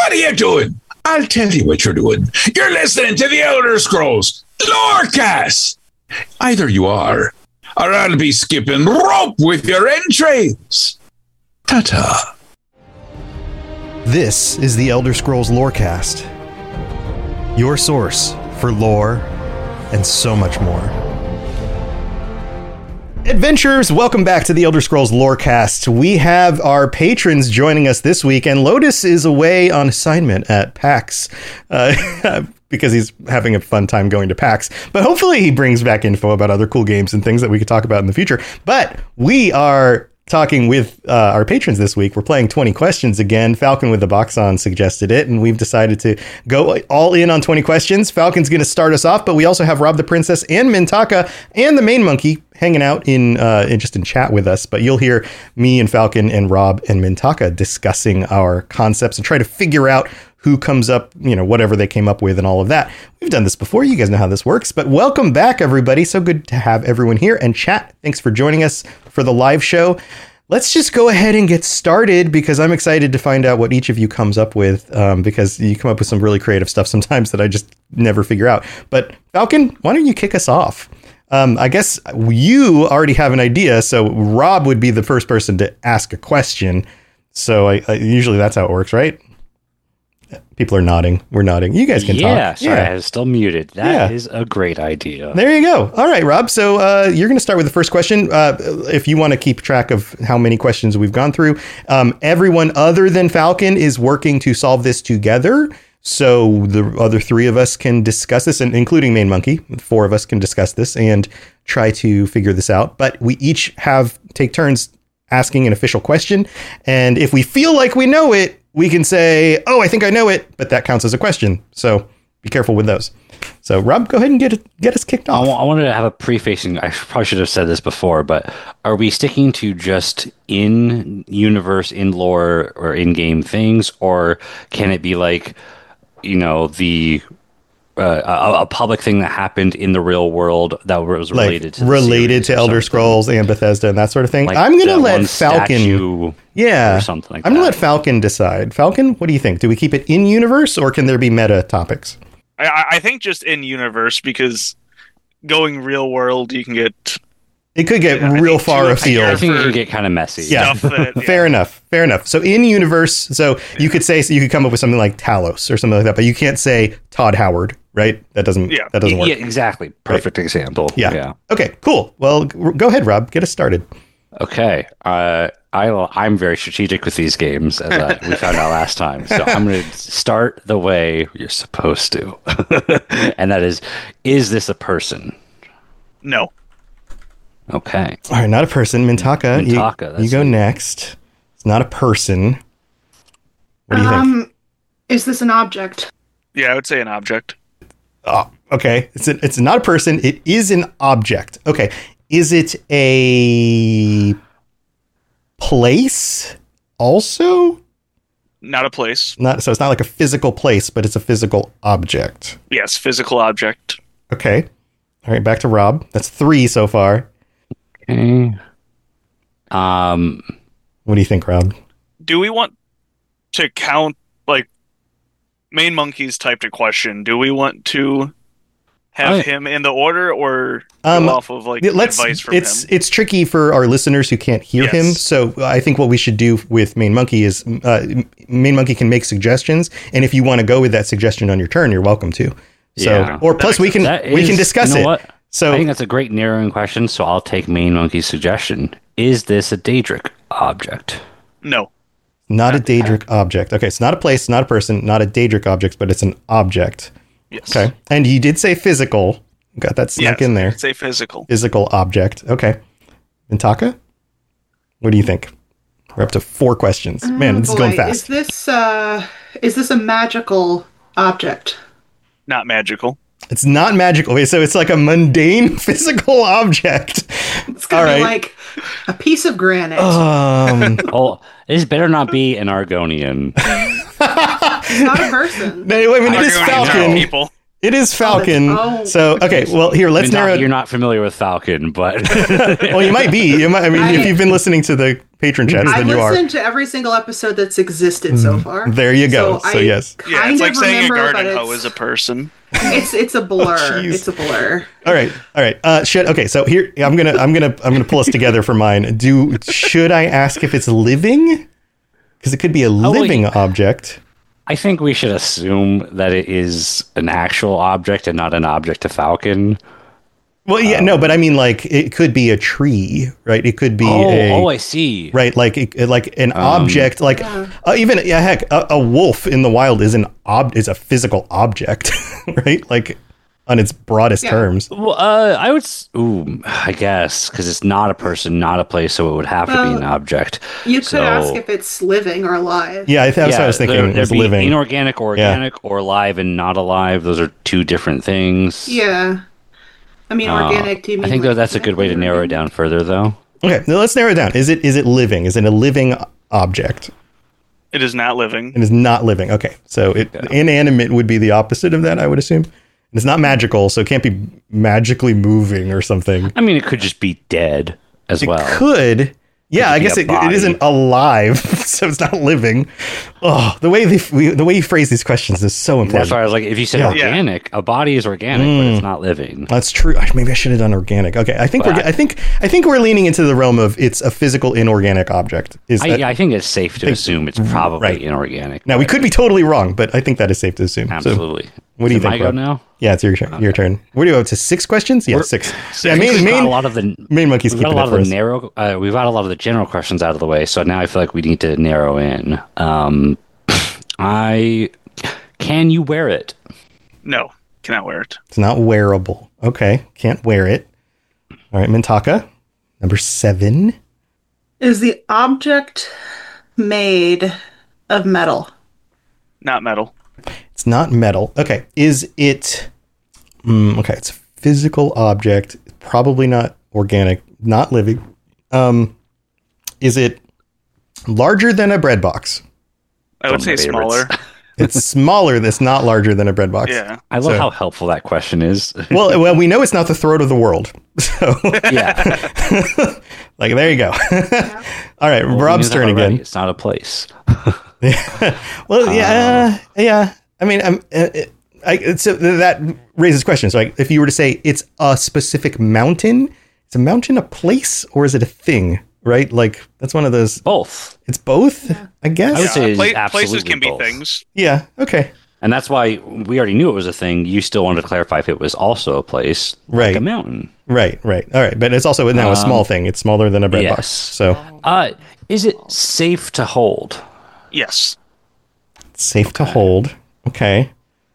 What are you doing? I'll tell you what you're doing. You're listening to the Elder Scrolls Lorecast. Either you are, or I'll be skipping rope with your entrails. Ta-ta. This is the Elder Scrolls Lorecast, your source for lore and so much more. Adventurers, welcome back to the Elder Scrolls Lorecast. We have our patrons joining us this week, and Lotus is away on assignment at PAX because he's having a fun time going to PAX. But hopefully he brings back info about other cool games and things that we could talk about in the future. But we are talking with our patrons this week. We're playing 20 questions again. Falcon with the box on suggested it, and we've decided to go all in on 20 questions. Falcon's going to start us off, but we also have Rob the Princess and Mintaka and the main monkey hanging out in chat with us. But you'll hear me and Falcon and Rob and Mintaka discussing our concepts and try to figure out who comes up, whatever they came up with and all of that. We've done this before. You guys know how this works. But welcome back, everybody. So good to have everyone here. And chat, thanks for joining us for the live show. Let's just go ahead and get started because I'm excited to find out what each of you comes up with because you come up with some really creative stuff sometimes that I just never figure out. But Falcon, why don't you kick us off? I guess you already have an idea, so Rob would be the first person to ask a question. So I usually that's how it works, right? People are nodding. We're nodding. You guys can talk. Sorry, I was still muted. That is a great idea. There you go. All right, Rob. So you're going to start with the first question. If you want to keep track of how many questions we've gone through, everyone other than Falcon is working to solve this together. So the other three of us can discuss this, and including Main Monkey, 4 of us can discuss this and try to figure this out. But we each take turns asking an official question. And if we feel like we know it, we can say, oh, I think I know it, but that counts as a question. So be careful with those. So Rob, go ahead and get us kicked off. I wanted to have a prefacing. I probably should have said this before, but are we sticking to just in-universe, in-lore, or in-game things? Or can it be like, a public thing that happened in the real world that was related to Elder Scrolls and Bethesda and that sort of thing? Like I'm going to let Falcon, or something like I'm going to let Falcon decide. Falcon, what do you think? Do we keep it in universe or can there be meta topics? I think just in universe because going real world, you can get. It could get real far afield. I think it can get kind of messy. Yeah, fair enough. So in universe, so you could say you could come up with something like Talos or something like that, but you can't say Todd Howard, right? That doesn't work. Yeah, exactly. Perfect example. Yeah. Okay, cool. Well, go ahead, Rob. Get us started. Okay. I'm very strategic with these games, as we found out last time. So I'm going to start the way you're supposed to, and that is this a person? No. Okay. All right, not a person. Mintaka, you go next. It's not a person. What do you think? Is this an object? Yeah, I would say an object. Oh, okay. It's not a person. It is an object. Okay. Is it a place also? Not a place. So it's not like a physical place, but it's a physical object. Yes, physical object. Okay. All right, back to Rob. That's 3 so far. Okay. What do you think, Rob? Do we want to count, like, Main Monkey's typed a question? Do we want to have him in the order or go off of, like, advice from him? It's tricky for our listeners who can't hear him, so I think what we should do with Main Monkey is Main Monkey can make suggestions, and if you want to go with that suggestion on your turn, you're welcome to. So, or plus we can discuss it. What? So I think that's a great narrowing question, so I'll take Main Monkey's suggestion. Is this a Daedric object? No. Not a Daedric object. Okay, it's not a place, not a person, not a Daedric object, but it's an object. Yes. Okay. And you did say physical. Got that snuck in there. Say physical. Physical object. Okay. Mintaka? What do you think? We're up to 4 questions. Man, this is going fast. Is this a magical object? Not magical. It's not magical. Okay, so it's like a mundane physical object. It's going to be like a piece of granite. This better not be an Argonian. It's not a person. No, wait a minute, it is Falcon. People. It is Falcon. So, okay, well, here, let's narrow it. You're not familiar with Falcon, but... Well, you might be. If you've been listening to the patron chats than you are. I listened to every single episode that's existed so far. There you go. So yes. Yeah, it's like saying a garden hoe is a person. It's a blur. It's a blur. All right. Shit. Okay. So here I'm gonna pull us together for mine. Should I ask if it's living? Because it could be a living object. I think we should assume that it is an actual object and not an object to Falcon. Well, yeah, no, but I mean, like, it could be a tree, right? It could be I see. Right, like an object, like heck, a wolf in the wild is a physical object, right? Like, on its broadest terms. Well, I guess, because it's not a person, not a place, so it would have to be an object. You could ask if it's living or alive. Yeah, that's what I was thinking. It's living. Inorganic or organic, or alive and not alive. Those are two different things. Yeah. I mean, organic. I think that's a good way to narrow it down further, though. Okay, now let's narrow it down. Is it living? Is it a living object? It is not living. It is not living. Okay, so inanimate would be the opposite of that, I would assume. It's not magical, so it can't be magically moving or something. I mean, it could just be dead as well. It could. Yeah, I guess it isn't alive, so it's not living. Oh, the way you phrase these questions is so important. That's why I was like, if you said organic, a body is organic, but it's not living. That's true. Maybe I should have done organic. Okay, I think we're leaning into the realm of it's a physical inorganic object. I think it's safe to assume it's probably inorganic. Now we could be totally wrong, but I think that is safe to assume. Absolutely. So, what do you think? I go now? Yeah, it's your turn. Your turn. What are you up to? 6 questions? Yeah, 6. Yeah, we've got a lot of the main monkeys. We've got a lot of the narrow. We've got a lot of the general questions out of the way, so now I feel like we need to narrow in. Can you wear it? No, cannot wear it. It's not wearable. Okay, can't wear it. All right, Mintaka, number 7. Is the object made of metal? Not metal. It's not metal. Okay. Is it... okay, it's a physical object. Probably not organic. Not living. Is it larger than a bread box? I would say smaller. It's smaller. That's not larger than a bread box. Yeah. I love how helpful that question is. well, we know it's not the throat of the world. So yeah. Like, there you go. All right, Rob's turn again. It's not a place. Well, yeah. I mean, so that raises questions. Like, if you were to say it's a specific mountain, is a mountain a place or is it a thing? Right? Like, that's one of those. Both. It's both, I guess. I would say places can both. be things. Yeah. Okay. And that's why we already knew it was a thing. You still wanted to clarify if it was also a place, like a mountain. Right. All right. But it's also now a small thing. It's smaller than a bread box. So, is it safe to hold? Yes. Safe to hold. Okay.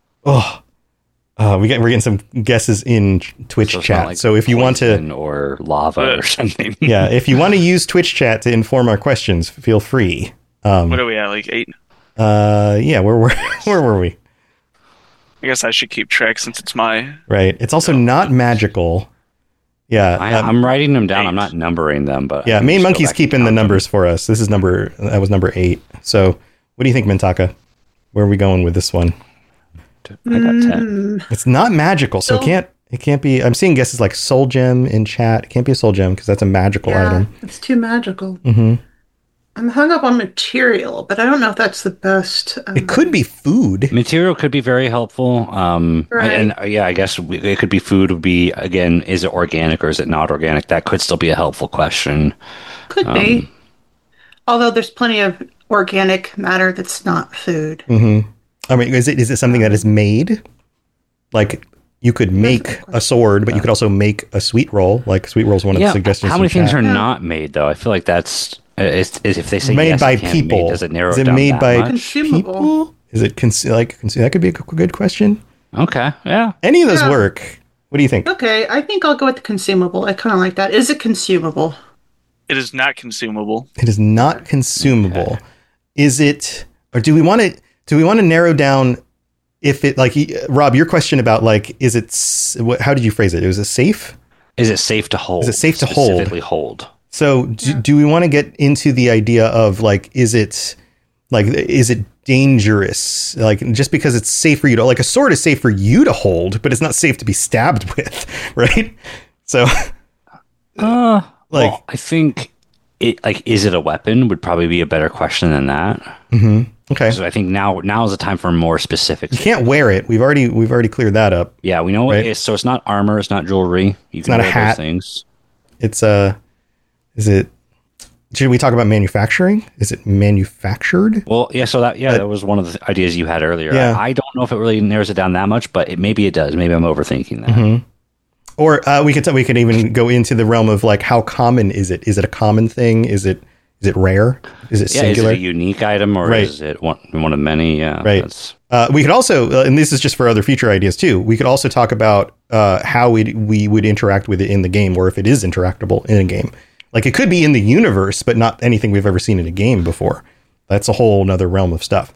We're getting some guesses in Twitch chat. Like so if you want to, or lava or something. Yeah, if you want to use Twitch chat to inform our questions, feel free. What are we at? Like 8? Yeah. Where were we? I guess I should keep track since it's my right. It's also not magical. Yeah, I'm writing them down. I'm not numbering them, but yeah, Main Monkey's keeping the numbers for us. That was number 8. So, what do you think, Mintaka? Where are we going with this one? I got 10. It's not magical, so it can't be. I'm seeing guesses like soul gem in chat. It can't be a soul gem because that's a magical item. It's too magical. Mm-hmm. I'm hung up on material, but I don't know if that's the best. It could be food. Material could be very helpful. Right. And I guess it could be food. Would be, again, is it organic or is it not organic? That could still be a helpful question. Could be. Although there's plenty of organic matter that's not food. Mm-hmm. I mean, is it something that is made? Like, you could make a sword, but you could also make a sweet roll. Like, sweet roll is one of the suggestions. How many things are not made, though? I feel like that's... if they say made yes, by people, made, does it narrow is it down made by consumable? People? Is it that could be a good question. Okay, yeah. Any of those work. What do you think? Okay, I think I'll go with the consumable. I kind of like that. Is it consumable? It is not consumable. It is not consumable. Okay. Is it? Or do we want to narrow down? If it, like, Rob, your question about, like, is it? How did you phrase it? Was it safe? Is it safe to hold? Is it safe to hold? Specifically hold. So do we want to get into the idea of, like, is it dangerous? Like, just because it's safe for you to, like, a sword is safe for you to hold, but it's not safe to be stabbed with, right? So, well, I think is it a weapon? Would probably be a better question than that. Mm-hmm. Okay. So I think now is the time for more specifics. You can't wear it. We've already cleared that up. Yeah, we know what it is. So it's not armor. It's not jewelry. It's not a hat. Those things. It's is it? Should we talk about manufacturing? Is it manufactured? That was one of the ideas you had earlier. Yeah. I don't know if it really narrows it down that much, but maybe it does. Maybe I'm overthinking that. Mm-hmm. Or we could even go into the realm of like, how common is it? Is it a common thing? Is it rare? Is it singular? Is it a unique item, or is it one of many? Yeah, right. We could also, and this is just for other future ideas too, we could also talk about how we would interact with it in the game, or if it is interactable in a game. Like, it could be in the universe, but not anything we've ever seen in a game before. That's a whole nother realm of stuff.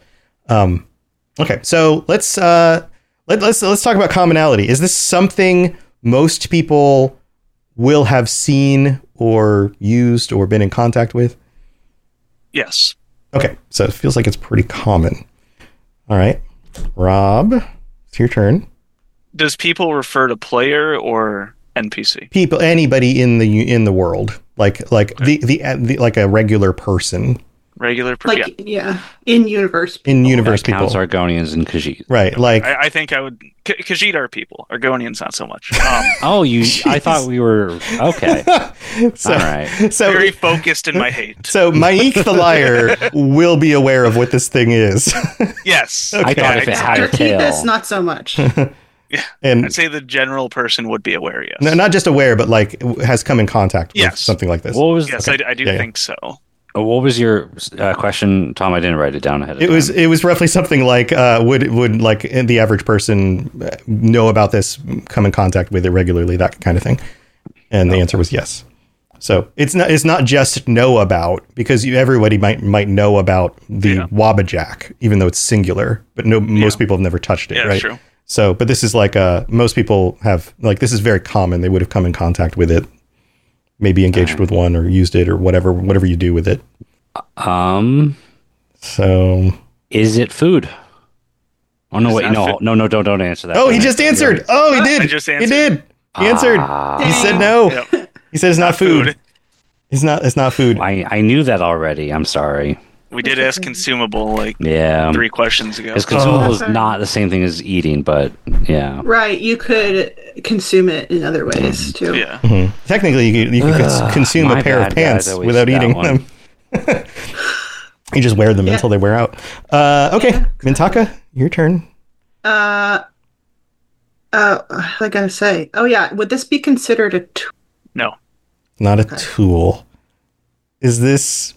Okay, so let's talk about commonality. Is this something most people will have seen or used or been in contact with? Yes. Okay, so it feels like it's pretty common. All right, Rob, it's your turn. Does people refer to player or NPC? People, anybody in the world, like the like a regular person. Regular person. Like in universe. People. In universe people. Counts Argonians and Khajiit. Right, like I think I would. Khajiit are people. Argonians not so much. I thought we were okay. So, all right. So very focused in my hate. So Maik the liar will be aware of what this thing is. Yes. Okay. I thought if it had a tail. Artethus, not so much. Yeah, and I'd say the general person would be aware. Yes. No, not just aware, but like has come in contact with something like this. I do think so. What was your question, Tom? I didn't write it down ahead of time. It was roughly something like would like the average person know about this, come in contact with it regularly, that kind of thing. And the answer was yes. So it's not just know about, because everybody might know about the Wabbajack, even though it's singular, but most people have never touched it, right? That's true. So, but this is like most people have, like, this is very common. They would have come in contact with it, maybe engaged with one or used it or whatever you do with it. So is it food? Oh no, wait, no, don't answer that. Oh, he just answered. Oh, he did. He did. He answered. He said no. Yep. He said it's not food. It's not food. I knew that already. I'm sorry. We did ask consumable 3 questions ago. Because consumable is not the same thing as eating, but yeah. Right, you could consume it in other ways too. Yeah. Mm-hmm. Technically, you could consume a pair of pants without eating them. You just wear them until they wear out. Okay, Mintaka, your turn. What was I gonna say? Oh yeah, would this be considered a tool? No. Not a tool. Does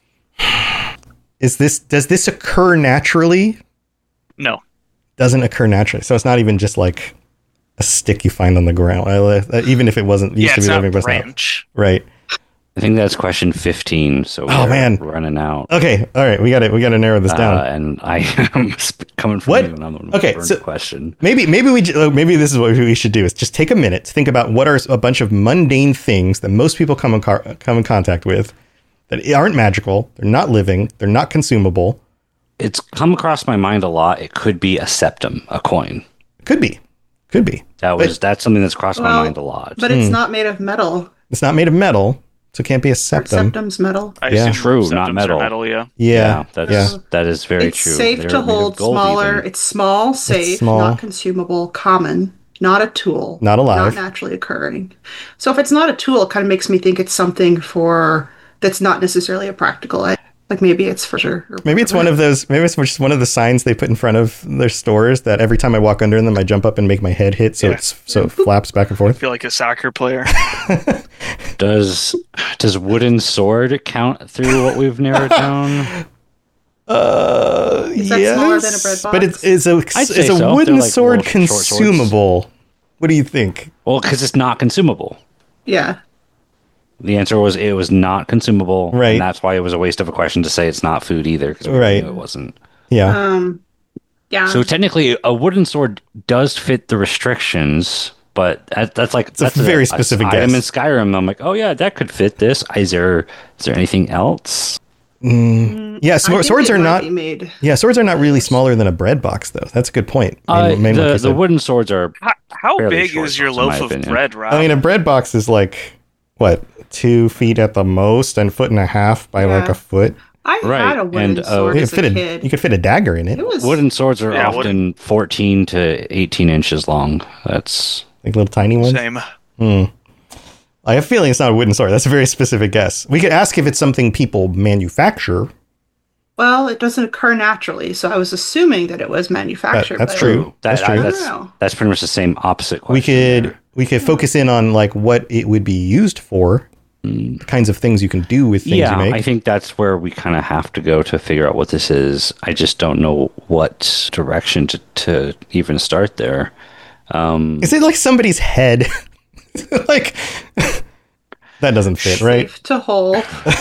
this occur naturally? No. Doesn't occur naturally. So it's not even just like a stick you find on the ground. Even if it wasn't used to be living branch. Right. I think that's question 15. So we're running out. Okay. All right. We got to narrow this down. And I am coming from you, and I'm the first question. Maybe this is what we should do, is just take a minute to think about what are a bunch of mundane things that most people come in contact with that aren't magical, they're not living, they're not consumable. It's come across my mind a lot. It could be a septum, a coin. Could be. That's something that's crossed my mind a lot. But it's not made of metal. It's not made of metal, so it can't be a septum. Septum's metal. True, not metal. That is very true. It's safe to hold, smaller. It's small, safe, not consumable, common, not a tool, not alive, not naturally occurring. So if it's not a tool, it kind of makes me think it's something that's not necessarily a practical item. Like maybe it's for sure. Maybe it's one of those. Maybe it's just one of the signs they put in front of their stores that every time I walk under them, I jump up and make my head hit, so it flaps back and forth. I feel like a soccer player. Does wooden sword count through what we've narrowed down? Is that smaller than a bread box? But it's a wooden sword consumable. What do you think? Well, because it's not consumable. Yeah. The answer was it was not consumable, right? And that's why it was a waste of a question to say it's not food either, because it wasn't. Yeah. Yeah. So technically, a wooden sword does fit the restrictions, but that's a very specific guess. Item in Skyrim. I'm like, oh yeah, that could fit this. Is there anything else? Yeah, swords are not. Yeah, swords are not really smaller than a bread box, though. That's a good point. The wooden swords are. How big is your loaf of bread, Rob? I mean, a bread box is like what, 2 feet at the most and 1.5 by like a foot. I had a wooden sword as a kid. You could fit a dagger in it. Wooden swords are often 14 to 18 inches long. That's like little tiny ones. Same. I have a feeling it's not a wooden sword. That's a very specific guess. We could ask if it's something people manufacture. Well, it doesn't occur naturally, so I was assuming that it was manufactured. That's true. That's pretty much the same opposite question. We could focus in on like what it would be used for. The kinds of things you can do with things you make. I think that's where we kind of have to go to figure out what this is. I just don't know what direction to even start there. Is it like somebody's head? Like, that doesn't fit, right? Safe to hold.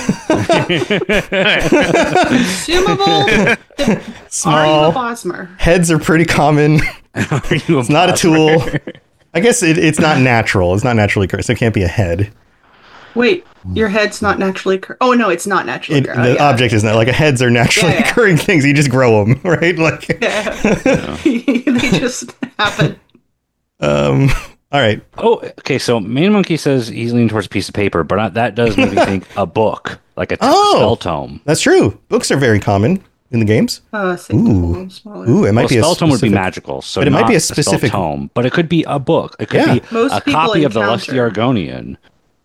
Consumable. Small. Bosmer? Heads are pretty common. It's not a tool. I guess it's not natural. It's not naturally cursed. So it can't be a head. Wait, your head's not naturally cursed. Oh, no, it's not naturally cursed. The object is not. Like, heads are naturally occurring things. You just grow them, right? Like, they just happen. All right. Oh, okay. So Main Monkey says he's leaning towards a piece of paper, but that does make me think a book, like a spell tome. That's true. Books are very common in the games. Ooh, it might be a spell tome would be magical, so but it might be a specific tome, but it could be a book. It could be a copy of the Lusty Argonian.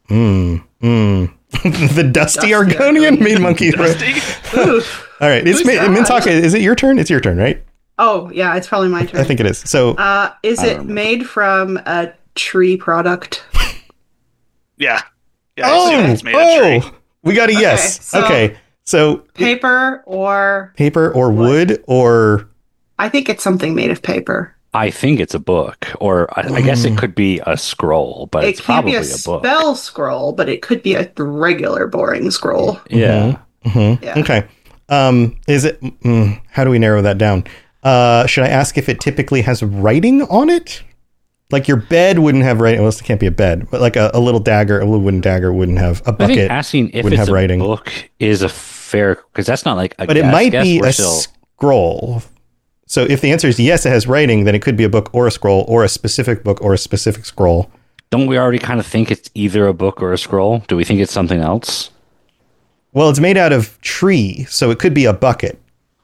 The Dusty Argonian? Main Monkey. All right. It's Mintaka. Is it your turn? It's your turn, right? Oh, yeah. It's probably my turn. I think it is. So, is it made from a tree product? Yeah. It's made of tree. We got a yes. Okay. So paper or wood or... I think it's something made of paper. I think it's a book, or I guess it could be a scroll, but it's probably a book. It can't be a spell scroll, but it could be a regular boring scroll. Yeah. Yeah. Okay. Is it? How do we narrow that down? Should I ask if it typically has writing on it? Like your bed wouldn't have writing. Well, it can't be a bed, but like a little dagger, a little wooden dagger wouldn't have a bucket. I think asking if it's a book is a fair, because that's not like a but guess. It might be a scroll. So if the answer is yes, it has writing, then it could be a book or a scroll or a specific book or a specific scroll. Don't we already kind of think it's either a book or a scroll? Do we think it's something else? Well, it's made out of tree, so it could be a bucket.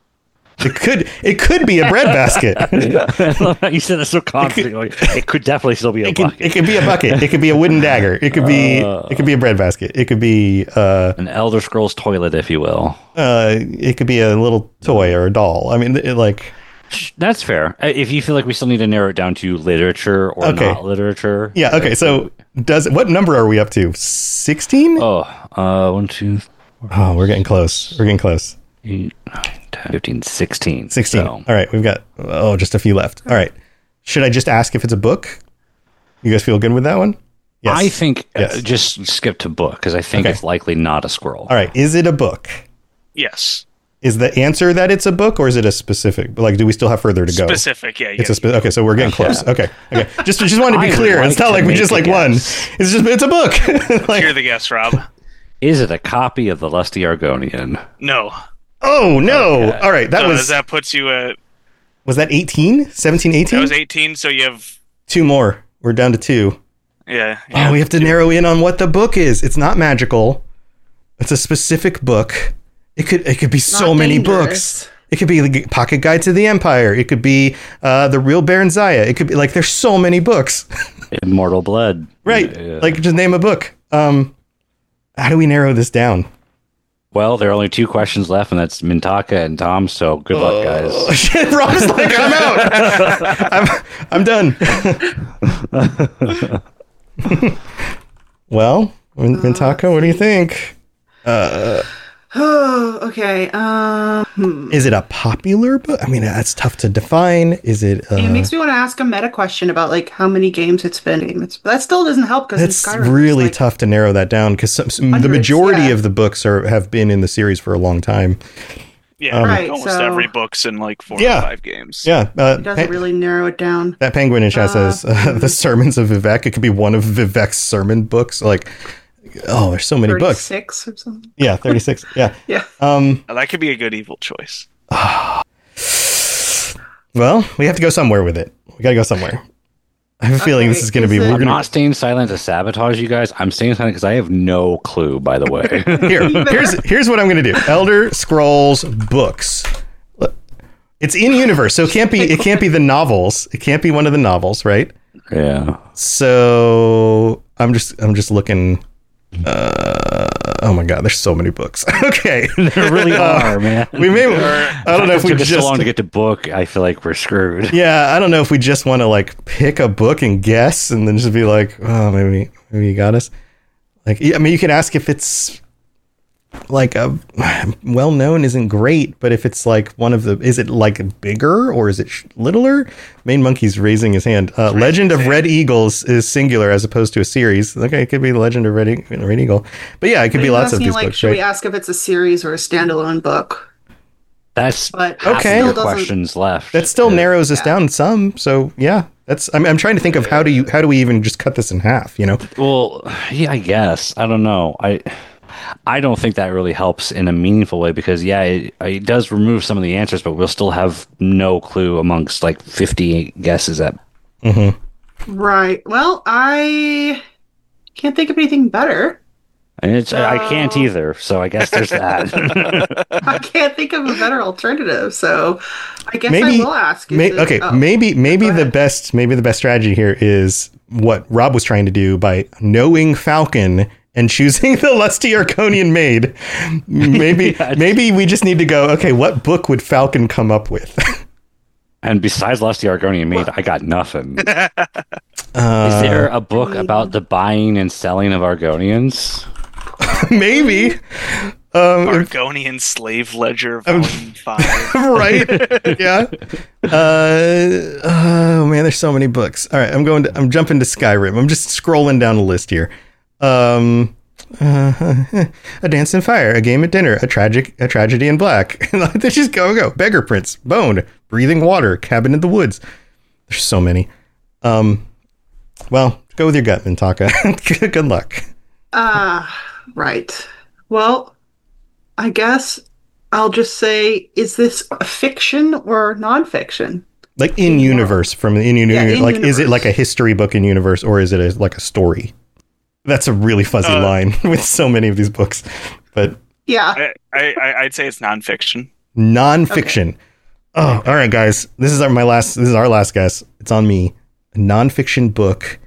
It could be a bread basket. You said that so confidently. It could definitely still be a bucket. It could be a bucket. It could be a wooden dagger. It could be a bread basket. It could be an Elder Scrolls toilet, if you will. It could be a little toy or a doll. I mean, that's fair. If you feel like we still need to narrow it down to literature or not literature. Yeah. Okay. So what number are we up to? 16? 1, 2, 4. Oh, we're getting close. 8, 9, 10, 15, 16. 16. So. All right. We've got, just a few left. All right. Should I just ask if it's a book? You guys feel good with that one? Yes. I think just skip to book because I think it's likely not a scroll. All right. Is it a book? Yes. Is the answer that it's a book, or is it a specific? Like, do we still have further to go? Specific, yeah. It's okay, so we're getting close. Okay. Just wanted to be clear. It's not like we just won. It's a book. Hear the guess, Rob. Is it a copy of the Lusty Argonian? No. Oh no! Okay. All right, that puts you at. Was that 18? 17, 18? That was 18. So you have 2 more. We're down to 2. Yeah. We have to narrow in on what the book is. It's not magical. It's a specific book. It could be so many books. It could be the Pocket Guide to the Empire. It could be the Real Baron Zaya. It could be like there's so many books. Immortal Blood. Right. Yeah. Like just name a book. How do we narrow this down? Well, there are only 2 questions left, and that's Mintaka and Tom. So good luck, guys. Shit, Rob's like, I'm out. I'm done. Well, Mintaka, what do you think? Oh, okay. Is it a popular book? I mean, that's tough to define. Is it? It makes me want to ask a meta question about like how many games it's been. That still doesn't help because it's really tough to narrow that down because the majority of the books have been in the series for a long time. Yeah, right. Almost every book's in like 4 or 5 games. Yeah, it doesn't really narrow it down. That Penguin in chat says the Sermons of Vivek. It could be one of Vivek's sermon books, like. Oh, there's so many 36 books. 36 or something. Yeah, 36. Yeah. Yeah. That could be a good evil choice. Well, we have to go somewhere with it. We got to go somewhere. I have a feeling this is going to be. I'm not staying silent to sabotage you guys. I'm staying silent because I have no clue. By the way, here's what I'm going to do. Elder Scrolls books. It's in universe, so it can't be the novels. It can't be one of the novels, right? Yeah. So I'm just looking. Oh my God, there's so many books. Okay, there really are, man. We may. I don't know if we just so long to get to book. I feel like we're screwed. Yeah, I don't know if we just want to like pick a book and guess, and then just be like, oh, maybe you got us. Like, I mean, you can ask if it's like a well known isn't great, but if it's like one of the, is it like bigger or is it littler? Main Monkey's raising his hand. Legend of Red Eagles is singular as opposed to a series. Okay, it could be Legend of Red Eagle, but yeah, it could be lots of these books. Should we ask if it's a series or a standalone book? That's okay. Questions left. That still narrows us down some. So yeah, that's. I'm trying to think of how do we even just cut this in half? You know? Well, yeah, I guess I don't know. I don't think that really helps in a meaningful way because, yeah, it does remove some of the answers, but we'll still have no clue amongst like 58 guesses at. Mm-hmm. Right. Well, I can't think of anything better. And I can't either, so I guess there's that. I can't think of a better alternative, so I guess I will ask. Maybe the best strategy here is what Rob was trying to do by knowing Falcon and choosing the lusty Argonian maid. Maybe we just need to go, okay, what book would Falcon come up with? And besides Lusty Argonian maid, I got nothing. Is there a book about the buying and selling of Argonians? Maybe. Argonian Slave Ledger Volume 5. Right? Yeah. Oh man, there's so many books. All right, I'm jumping to Skyrim. I'm just scrolling down the list here. A Dance in Fire, A Game at Dinner, A Tragedy in Black. They just go. Beggar Prince, Bone, Breathing Water, Cabin in the Woods. There's so many. Well, go with your gut, Mintaka. Good luck. Right. Well, I guess I'll just say, is this fiction or nonfiction? Like in universe, like, is it like a history book in universe, or is it like a story? That's a really fuzzy line with so many of these books, but yeah, I'd say it's nonfiction. Nonfiction. Okay. Oh, all right, guys. This is our last guess. It's on me. A nonfiction book.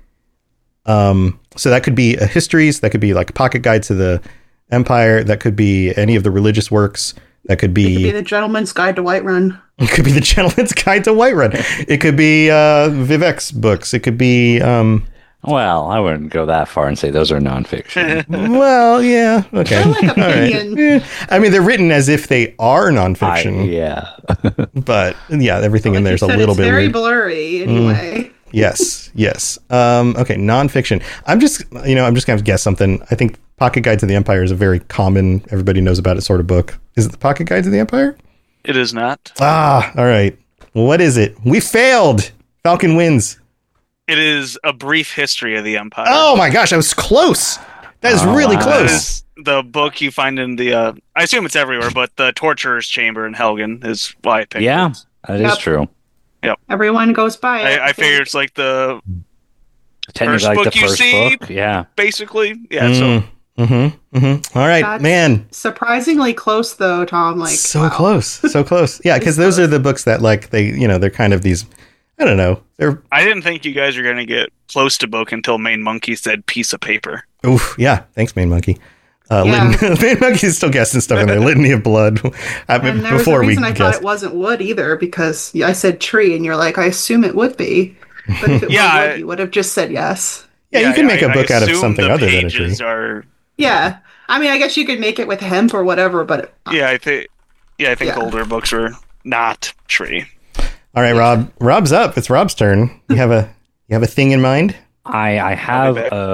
So that could be a histories. That could be like a pocket guide to the Empire. That could be any of the religious works. That could be the Gentleman's Guide to Whiterun. It could be the Gentleman's Guide to Whiterun. It could be Vivek's books. It could be. Well, I wouldn't go that far and say those are nonfiction. Well, yeah. Okay. Like opinion. Right. I mean, they're written as if they are nonfiction. Yeah. But yeah, everything in there is a little bit very weird. Blurry anyway. Yes. Okay, nonfiction. I'm just going to guess something. I think Pocket Guide to the Empire is a very common, everybody knows about it sort of book. Is it the Pocket Guide to the Empire? It is not. All right. What is it? We failed. Falcon wins. It is A Brief History of the Empire. Oh my gosh, I was close. That is really close. That is the book you find in the, I assume it's everywhere, but the Torturer's Chamber in Helgen is why I picked it. That is Yep. true. Yep. Everyone goes by it. I figure it's like the Technically first like book the you first see, book. Yeah. basically. Yeah, so... All right, That's man. Surprisingly close, though, Tom. Like so close. Yeah, because those are the books that like they're kind of these. I don't know. I didn't think you guys were going to get close to book until Main Monkey said piece of paper. Oof, yeah. Thanks, Main Monkey. Main Monkey's still guessing stuff in there. Litany of Blood. And there was a reason I thought it wasn't wood either, because I said tree, and you're like, I assume it would be. But if it were wood, you would have just said yes. Yeah, you can make a book out of something other than a tree. Yeah. I mean, I guess you could make it with hemp or whatever, but... I think older books were not tree. All right, Rob. Rob's up. It's Rob's turn. You have a thing in mind? I have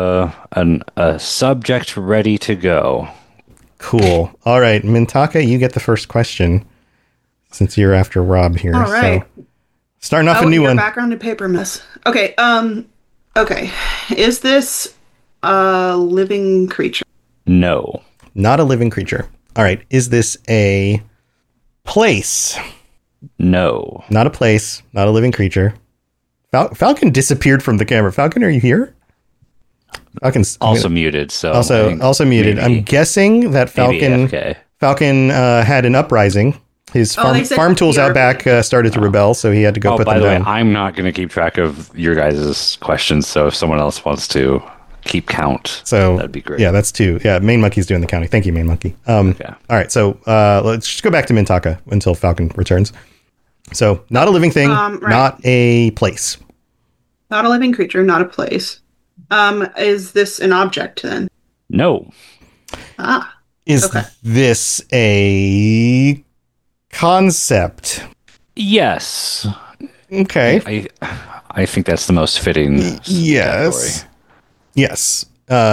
a subject ready to go. Cool. All right, Mintaka, you get the first question since you're after Rob here. All right. So, starting off a new one. Background and paper, miss. Okay. Okay. Is this a living creature? No. Not a living creature. All right. Is this a place? No. Not a place. Not a living creature. Falcon disappeared from the camera. Falcon, are you here? Falcon's also muted. So also muted. I'm guessing that Falcon had an uprising. His farm tools out back started to rebel, so he had to go put them down. By the way, I'm not going to keep track of your guys' questions, so if someone else wants to keep count, so that'd be great. Yeah, that's 2. Yeah, Main Monkey's doing the counting. Thank you, Main Monkey. Okay. All right, so let's just go back to Mintaka until Falcon returns. So, not a living thing, right. Not a place. Not a living creature, not a place. Is this an object then? No. Is this a concept? Yes. Okay. I think that's the most fitting category. Yes.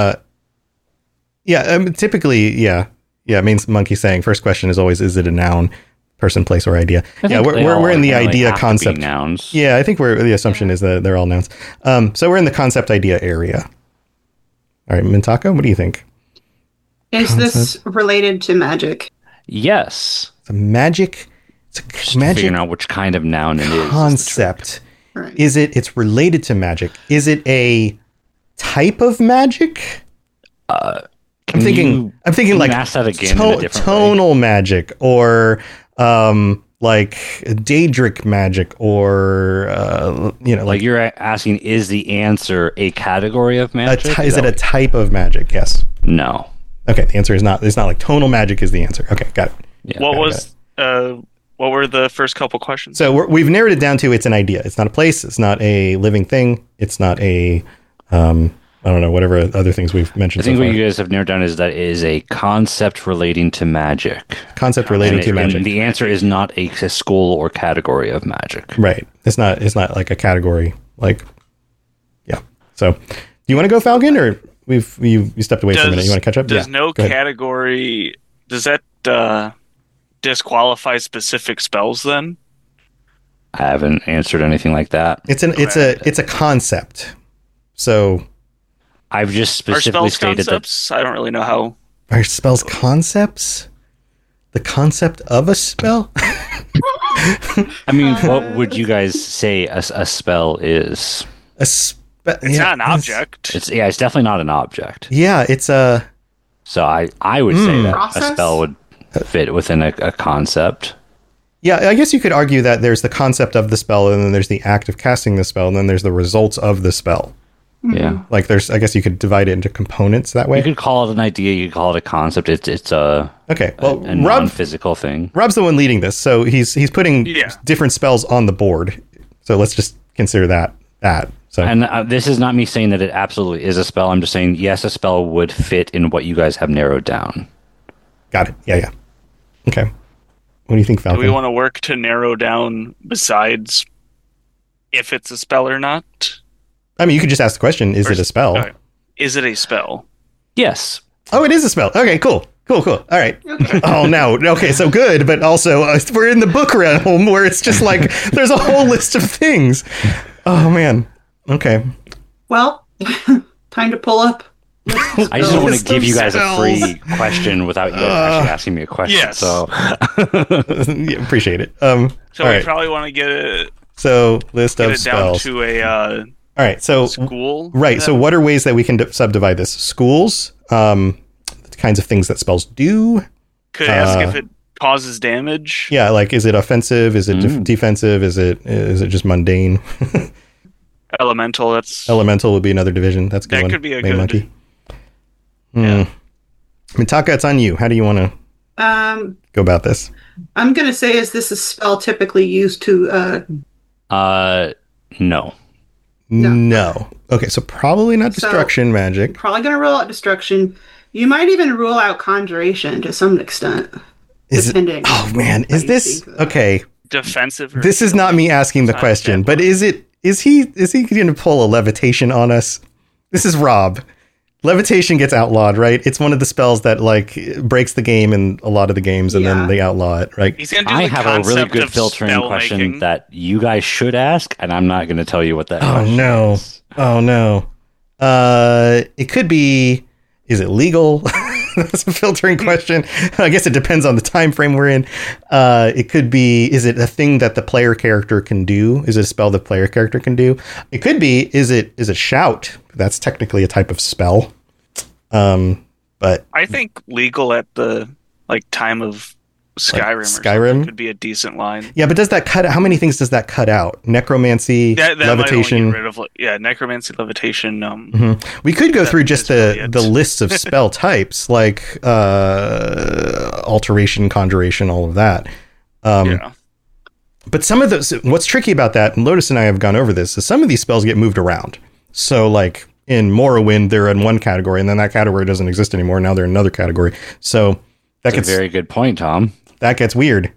Typically, yeah. Main Monkey saying first question is always, is it a noun, person, place, or idea? We're in the idea concept. Nouns. Yeah, I think the assumption is that they're all nouns. So we're in the concept idea area. All right, Mintaka, what do you think? Is this related to magic? Yes. It's a magic. Just figuring out which kind of noun it is. Concept. Right. Is it? It's related to magic. Is it a type of magic? I'm thinking like ask that again in a different tonal way. Magic, or like Daedric magic, or like you're asking, is the answer a category of magic? Is it a type of magic? Yes. No. Okay, the answer is not. It's not like tonal magic is the answer. Okay, got it. Yeah. What were the first couple questions? So we've narrowed it down to it's an idea. It's not a place. It's not a living thing. It's not a I don't know, whatever other things we've mentioned. I think what you guys have narrowed down is that it is a concept relating to magic. Concept relating to magic. And the answer is not a school or category of magic. Right. It's not like a category. Like, yeah. So, do you want to go, Falcon, or you stepped away for a minute? You want to catch up? Does no category, does that disqualify specific spells then? I haven't answered anything like that. It's a concept. So I've just specifically stated concepts? That I don't really know how. Are spells concepts? The concept of a spell? I mean, what would you guys say a spell is? It's not an object. It's definitely not an object. Yeah, it's a. So I would say that process? A spell would fit within a concept. Yeah, I guess you could argue that there's the concept of the spell, and then there's the act of casting the spell, and then there's the results of the spell. Yeah. Like I guess you could divide it into components that way. You could call it an idea, you could call it a concept. It's a non-physical thing. Rob's the one leading this, so he's putting different spells on the board. So let's just consider that. So and this is not me saying that it absolutely is a spell. I'm just saying yes, a spell would fit in what you guys have narrowed down. Got it. Yeah. Okay. What do you think, Falcon? Do we want to work to narrow down besides if it's a spell or not? I mean, you could just ask the question, is it a spell? Okay. Is it a spell? Yes. Oh, it is a spell. Okay, cool. All right. Okay. Oh, no. Okay, so good, but also we're in the book realm where it's just like there's a whole list of things. Oh, man. Okay. Well, time to pull up. I just don't want to give you guys a free question without you guys actually asking me a question. Yes. So yeah, appreciate it. So we probably want to get it. So list of spells down to a. All right, so school. Right. So what are ways that we can subdivide this? Schools, the kinds of things that spells do. Could ask if it causes damage. Yeah, like is it offensive? Is it defensive? Is it just mundane? Elemental. Elemental would be another division. That's a good. That one. Could be a Main good monkey. Yeah. Mintaka, it's on you. How do you want to go about this? I'm going to say, is this a spell typically used to? No. No. Okay, so probably not destruction magic. Probably going to rule out destruction. You might even rule out conjuration to some extent. Depending. Oh man, is this okay? Defensive. This is not me asking the question, but is he going to pull a levitation on us? This is Rob. Levitation gets outlawed, right? It's one of the spells that like breaks the game in a lot of the games, and then they outlaw it, right? I have a really good filtering question that you guys should ask, and I'm not going to tell you what that question is. Oh no. It could be. Is it legal? that's a filtering question. I guess it depends on the time frame we're in. It could be, is it a thing that the player character can do? Is it a spell the player character can do? It could be, is it shout? That's technically a type of spell. But I think legal at the time of Skyrim could be a decent line. Yeah, but does that cut? How many things does that cut out? Necromancy, that levitation. Might only get rid of, necromancy, levitation. We could go through just the lists of spell types, like alteration, conjuration, all of that. But some of those, what's tricky about that, and Lotus and I have gone over this, is some of these spells get moved around. So like in Morrowind, they're in one category, and then that category doesn't exist anymore. Now they're in another category. So that's a very good point, Tom. That gets weird.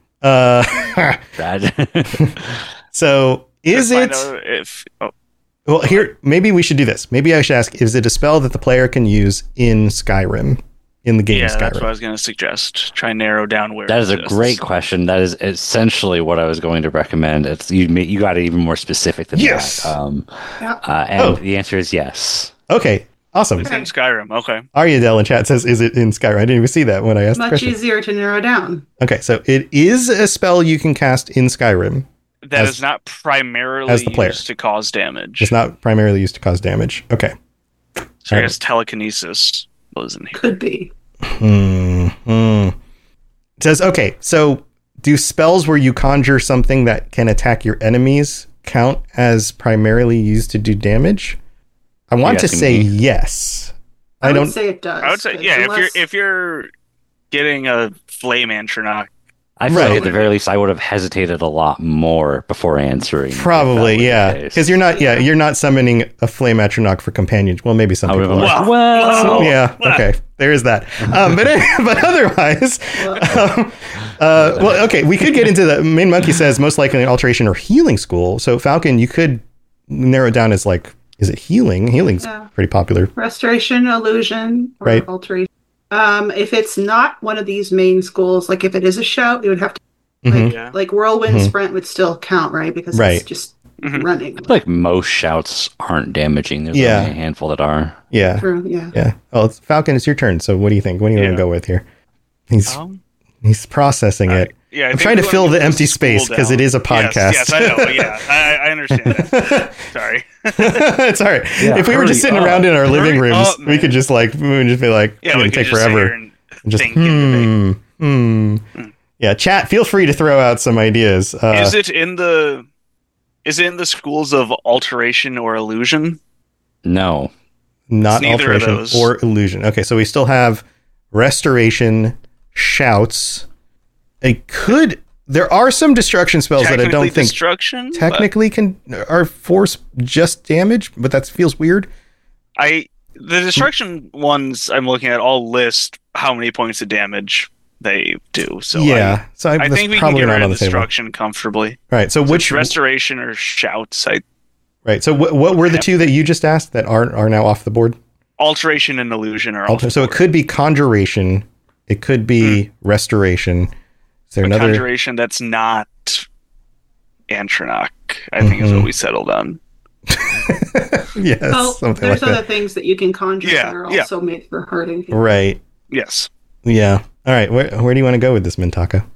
So is it? Well, here, maybe we should do this. Maybe I should ask, is it a spell that the player can use in Skyrim, in the game Skyrim? That's what I was going to suggest. Try and narrow down where that is a great question. That is essentially what I was going to recommend. It's you got it even more specific than that. And the answer is yes. Okay. Awesome. It's in Skyrim. Okay. Ariadel in chat says, is it in Skyrim? I didn't even see that when I asked the question. Much easier to narrow down. Okay, so it is a spell you can cast in Skyrim. That is not primarily used to cause damage. It's not primarily used to cause damage. Okay. So I guess telekinesis was in here. Could be. It says, okay, so do spells where you conjure something that can attack your enemies count as primarily used to do damage? I want to say yes. I don't say it does. I would say if you're getting a flame Atronach. I feel like at the very least I would have hesitated a lot more before answering. Probably, because you're not summoning a flame Atronach for companions. Well, maybe some people are. Well, yeah, okay, there is that. But otherwise, okay, we could get into the main monkey says most likely an alteration or healing school. So Falcon, you could narrow it down as like. Is it healing? Healing's pretty popular. Restoration, illusion, or alteration. If it's not one of these main schools, like if it is a shout, you would have to like whirlwind sprint would still count, right? Because it's just running. I feel like most shouts aren't damaging. There's only a handful that are. Yeah. True, yeah. Oh, Falcon, it's your turn. So what do you think? What do you want to go with here? He's processing it. Yeah, I'm trying to fill the empty space because it is a podcast. Yes, I know. Yeah, I understand that. Sorry. It's all right. Yeah, if we were just sitting around in our living rooms, we could just be like, it would take forever. And just Yeah, chat. Feel free to throw out some ideas. Is it in the schools of alteration or illusion? No, not alteration or illusion. Okay, so we still have restoration, shouts. There are some destruction spells that I don't think technically are force just damage, but that feels weird. The destruction ones I'm looking at all list how many points of damage they do. So I think we can get rid of destruction comfortably. Right. So which restoration or shouts? Right. So what were the two that you just asked that are now off the board? Alteration and illusion are so it could be conjuration. It could be restoration. Is there another conjuration that's not Atronach? I think is what we settled on. Yes. Well, there's other things that you can conjure that are also made for hurting people. Right. Yes. Yeah. All right. Where do you want to go with this, Mintaka?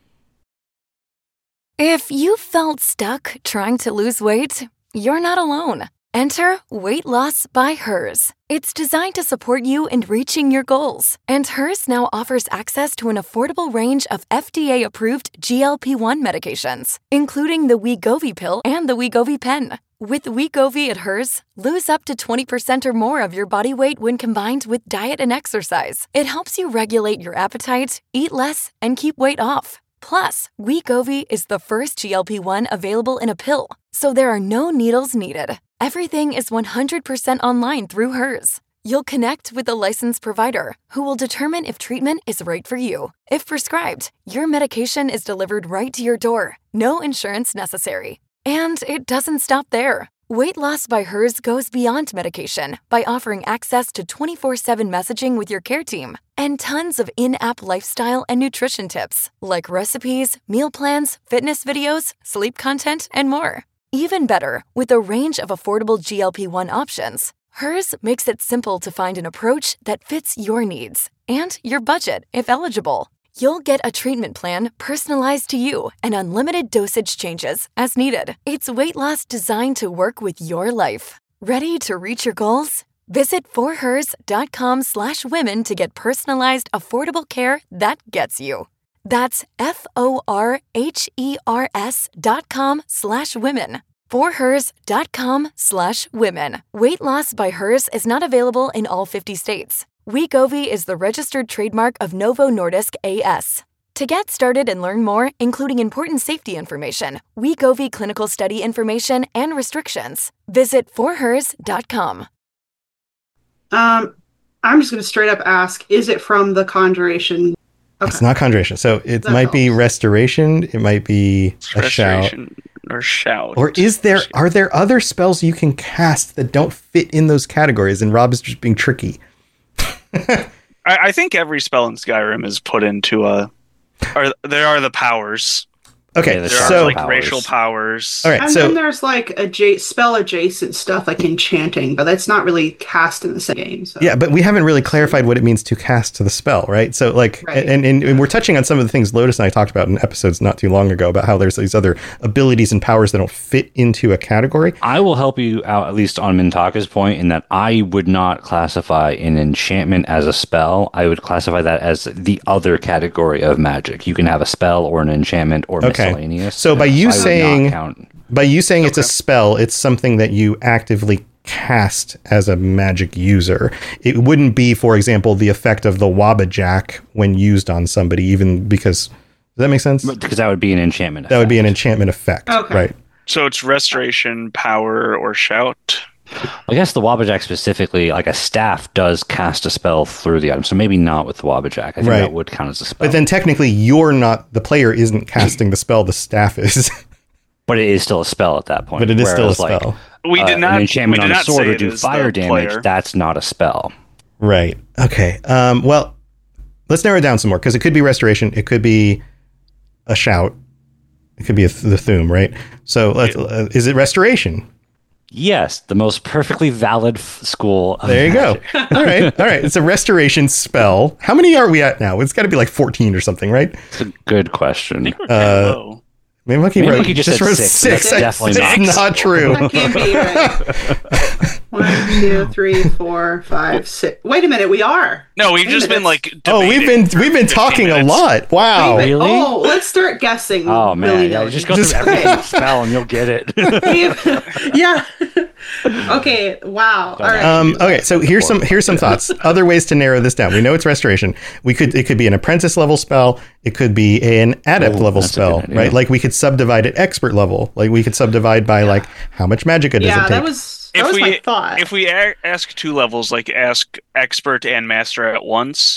If you felt stuck trying to lose weight, you're not alone. Enter Weight Loss by Hers. It's designed to support you in reaching your goals. And Hers now offers access to an affordable range of FDA-approved GLP-1 medications, including the Wegovy pill and the Wegovy pen. With Wegovy at Hers, lose up to 20% or more of your body weight when combined with diet and exercise. It helps you regulate your appetite, eat less, and keep weight off. Plus, Wegovy is the first GLP-1 available in a pill, so there are no needles needed. Everything is 100% online through Hers. You'll connect with a licensed provider who will determine if treatment is right for you. If prescribed, your medication is delivered right to your door. No insurance necessary. And it doesn't stop there. Weight Loss by Hers goes beyond medication by offering access to 24/7 messaging with your care team and tons of in-app lifestyle and nutrition tips like recipes, meal plans, fitness videos, sleep content, and more. Even better, with a range of affordable GLP-1 options, Hers makes it simple to find an approach that fits your needs and your budget, if eligible. You'll get a treatment plan personalized to you and unlimited dosage changes as needed. It's weight loss designed to work with your life. Ready to reach your goals? Visit forhers.com/women to get personalized, affordable care that gets you. That's forhers.com/women. forhers.com/women. Weight loss by Hers is not available in all 50 states. Wegovy is the registered trademark of Novo Nordisk A/S. To get started and learn more, including important safety information, Wegovy clinical study information, and restrictions, visit forhers.com. I'm just going to straight up ask, is it from the Conjuration? Okay. It's not Conjuration. So it might be Restoration. It might be a Shout. Or Shout. Or are there other spells you can cast that don't fit in those categories? And Rob is just being tricky. I think every spell in Skyrim is put into there are the powers. Okay, there are like racial powers. All right, and then there's like spell adjacent stuff like enchanting, but that's not really cast in the same game. So. Yeah, but we haven't really clarified what it means to cast the spell, right? So like, right. And we're touching on some of the things Lotus and I talked about in episodes not too long ago about how there's these other abilities and powers that don't fit into a category. I will help you out, at least on Mintaka's point, in that I would not classify an enchantment as a spell. I would classify that as the other category of magic. You can have a spell or an enchantment or miscellaneous. So by you saying it's a spell, it's something that you actively cast as a magic user. It wouldn't be, for example, the effect of the Wabbajack when used on somebody, even because... Does that make sense? Because that would be an enchantment effect. That would be an enchantment effect, right? So it's Restoration, Power, or Shout? I guess the Wabbajack specifically, like a staff does cast a spell through the item, so maybe not with the Wabbajack. I think that would count as a spell. But then technically the player isn't casting the spell, the staff is. But it is still a spell at that point. But it is still a spell. An enchantment on a sword to do fire damage, that's not a spell. Right. Okay. Well, let's narrow it down some more, because it could be Restoration, it could be a Shout, it could be the Thu'um, right? So is it Restoration? Yes, the most perfectly valid school of There you magic. go. All right. It's a Restoration spell. How many are we at now? It's got to be like 14 or something, right? It's a good question. Main Monkey just wrote 6. That's definitely not true. That can't be right. 1, 2, 3, 4, 5, 6. Wait a minute, we are. No, we've just been like debating. We've been talking a lot. Wow. Really? Oh, let's start guessing. Oh man, just go through every spell and you'll get it. Yeah. Okay. Wow. All right. Okay. So here's some thoughts. Other ways to narrow this down. We know it's Restoration. It could be an apprentice level spell. It could be an adept level spell, right? Like we could subdivide it expert level. Like we could subdivide by like how much magicka does it take. That was my thought. If we ask 2 levels, like ask expert and master at once.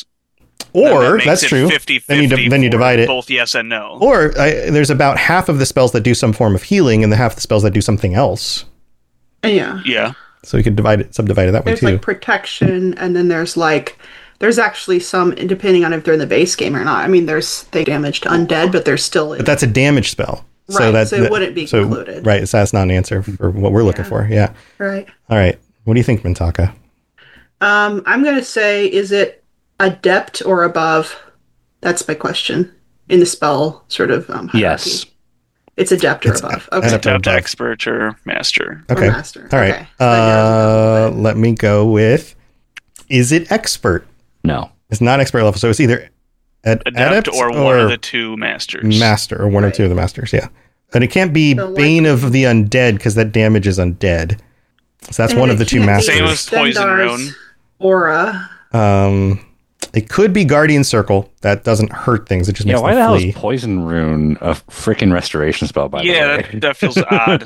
Or that's true. 50-50 then you divide it both yes and no. Or there's about half of the spells that do some form of healing, and the half the spells that do something else. Yeah. So we could subdivide it that way too. There's like protection, and then there's actually some, depending on if they're in the base game or not. I mean, they damage to undead, but there's still. But that's a damage spell. Right. So it wouldn't be included. Right. So that's not an answer for what we're looking for. Yeah. Right. All right. What do you think, Mintaka? I'm going to say, is it adept or above? That's my question in the spell sort of hierarchy. Yes. It's adept or above. Okay. Adept, expert, or master. Okay. Or master. All right. Okay. Let me go with, is it expert? No. It's not expert level, so it's either adept or one of the 2 masters. Master, or one or 2 of the masters, yeah. And it can't be Bane of the Undead, because that damages undead. So that's one of the 2 masters. Same as Poison Rune. Aura. It could be Guardian Circle. That doesn't hurt things. It just makes them flee. Why the hell is Poison Rune a freaking restoration spell, by the way? Yeah, that feels odd.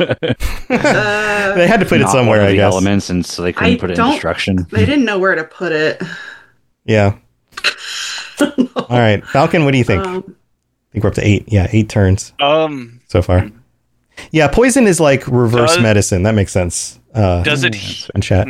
They had to put it somewhere, I guess. Elements, and so they couldn't put it in destruction. They didn't know where to put it. Yeah. All right. Falcon, what do you think? I think we're up to 8. Yeah, 8 turns so far. Yeah, poison is like reverse medicine. That makes sense. Does it... In chat.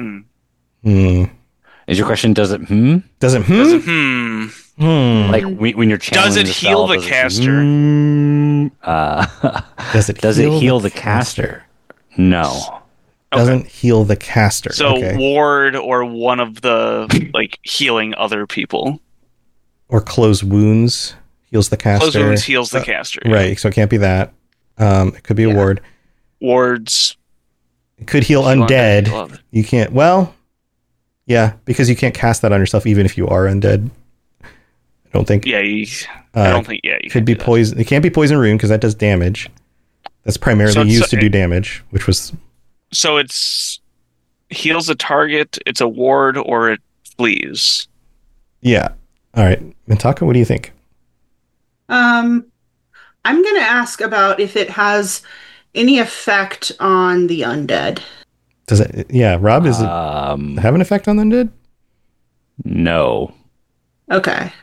Is your question, does it Does it Like when you're channeling does it heal the caster? Does it heal the caster? No. Doesn't heal the caster. So ward or one of the like healing other people. Or close wounds heals the caster. Close wounds heals the caster. Right, so it can't be that. It could be a ward. Wards. It could heal undead. You can't. Well, yeah, because you can't cast that on yourself even if you are undead. I don't think. Yeah, I don't think. Yeah, you could be poison. It can't be poison rune because that does damage. That's primarily used to do damage, which was. So it's heals a target. It's a ward or it flees. Yeah. All right, Mintaka, what do you think? I'm going to ask about if it has any effect on the undead. Does it? Yeah, Rob, does it have an effect on the undead? No. Okay.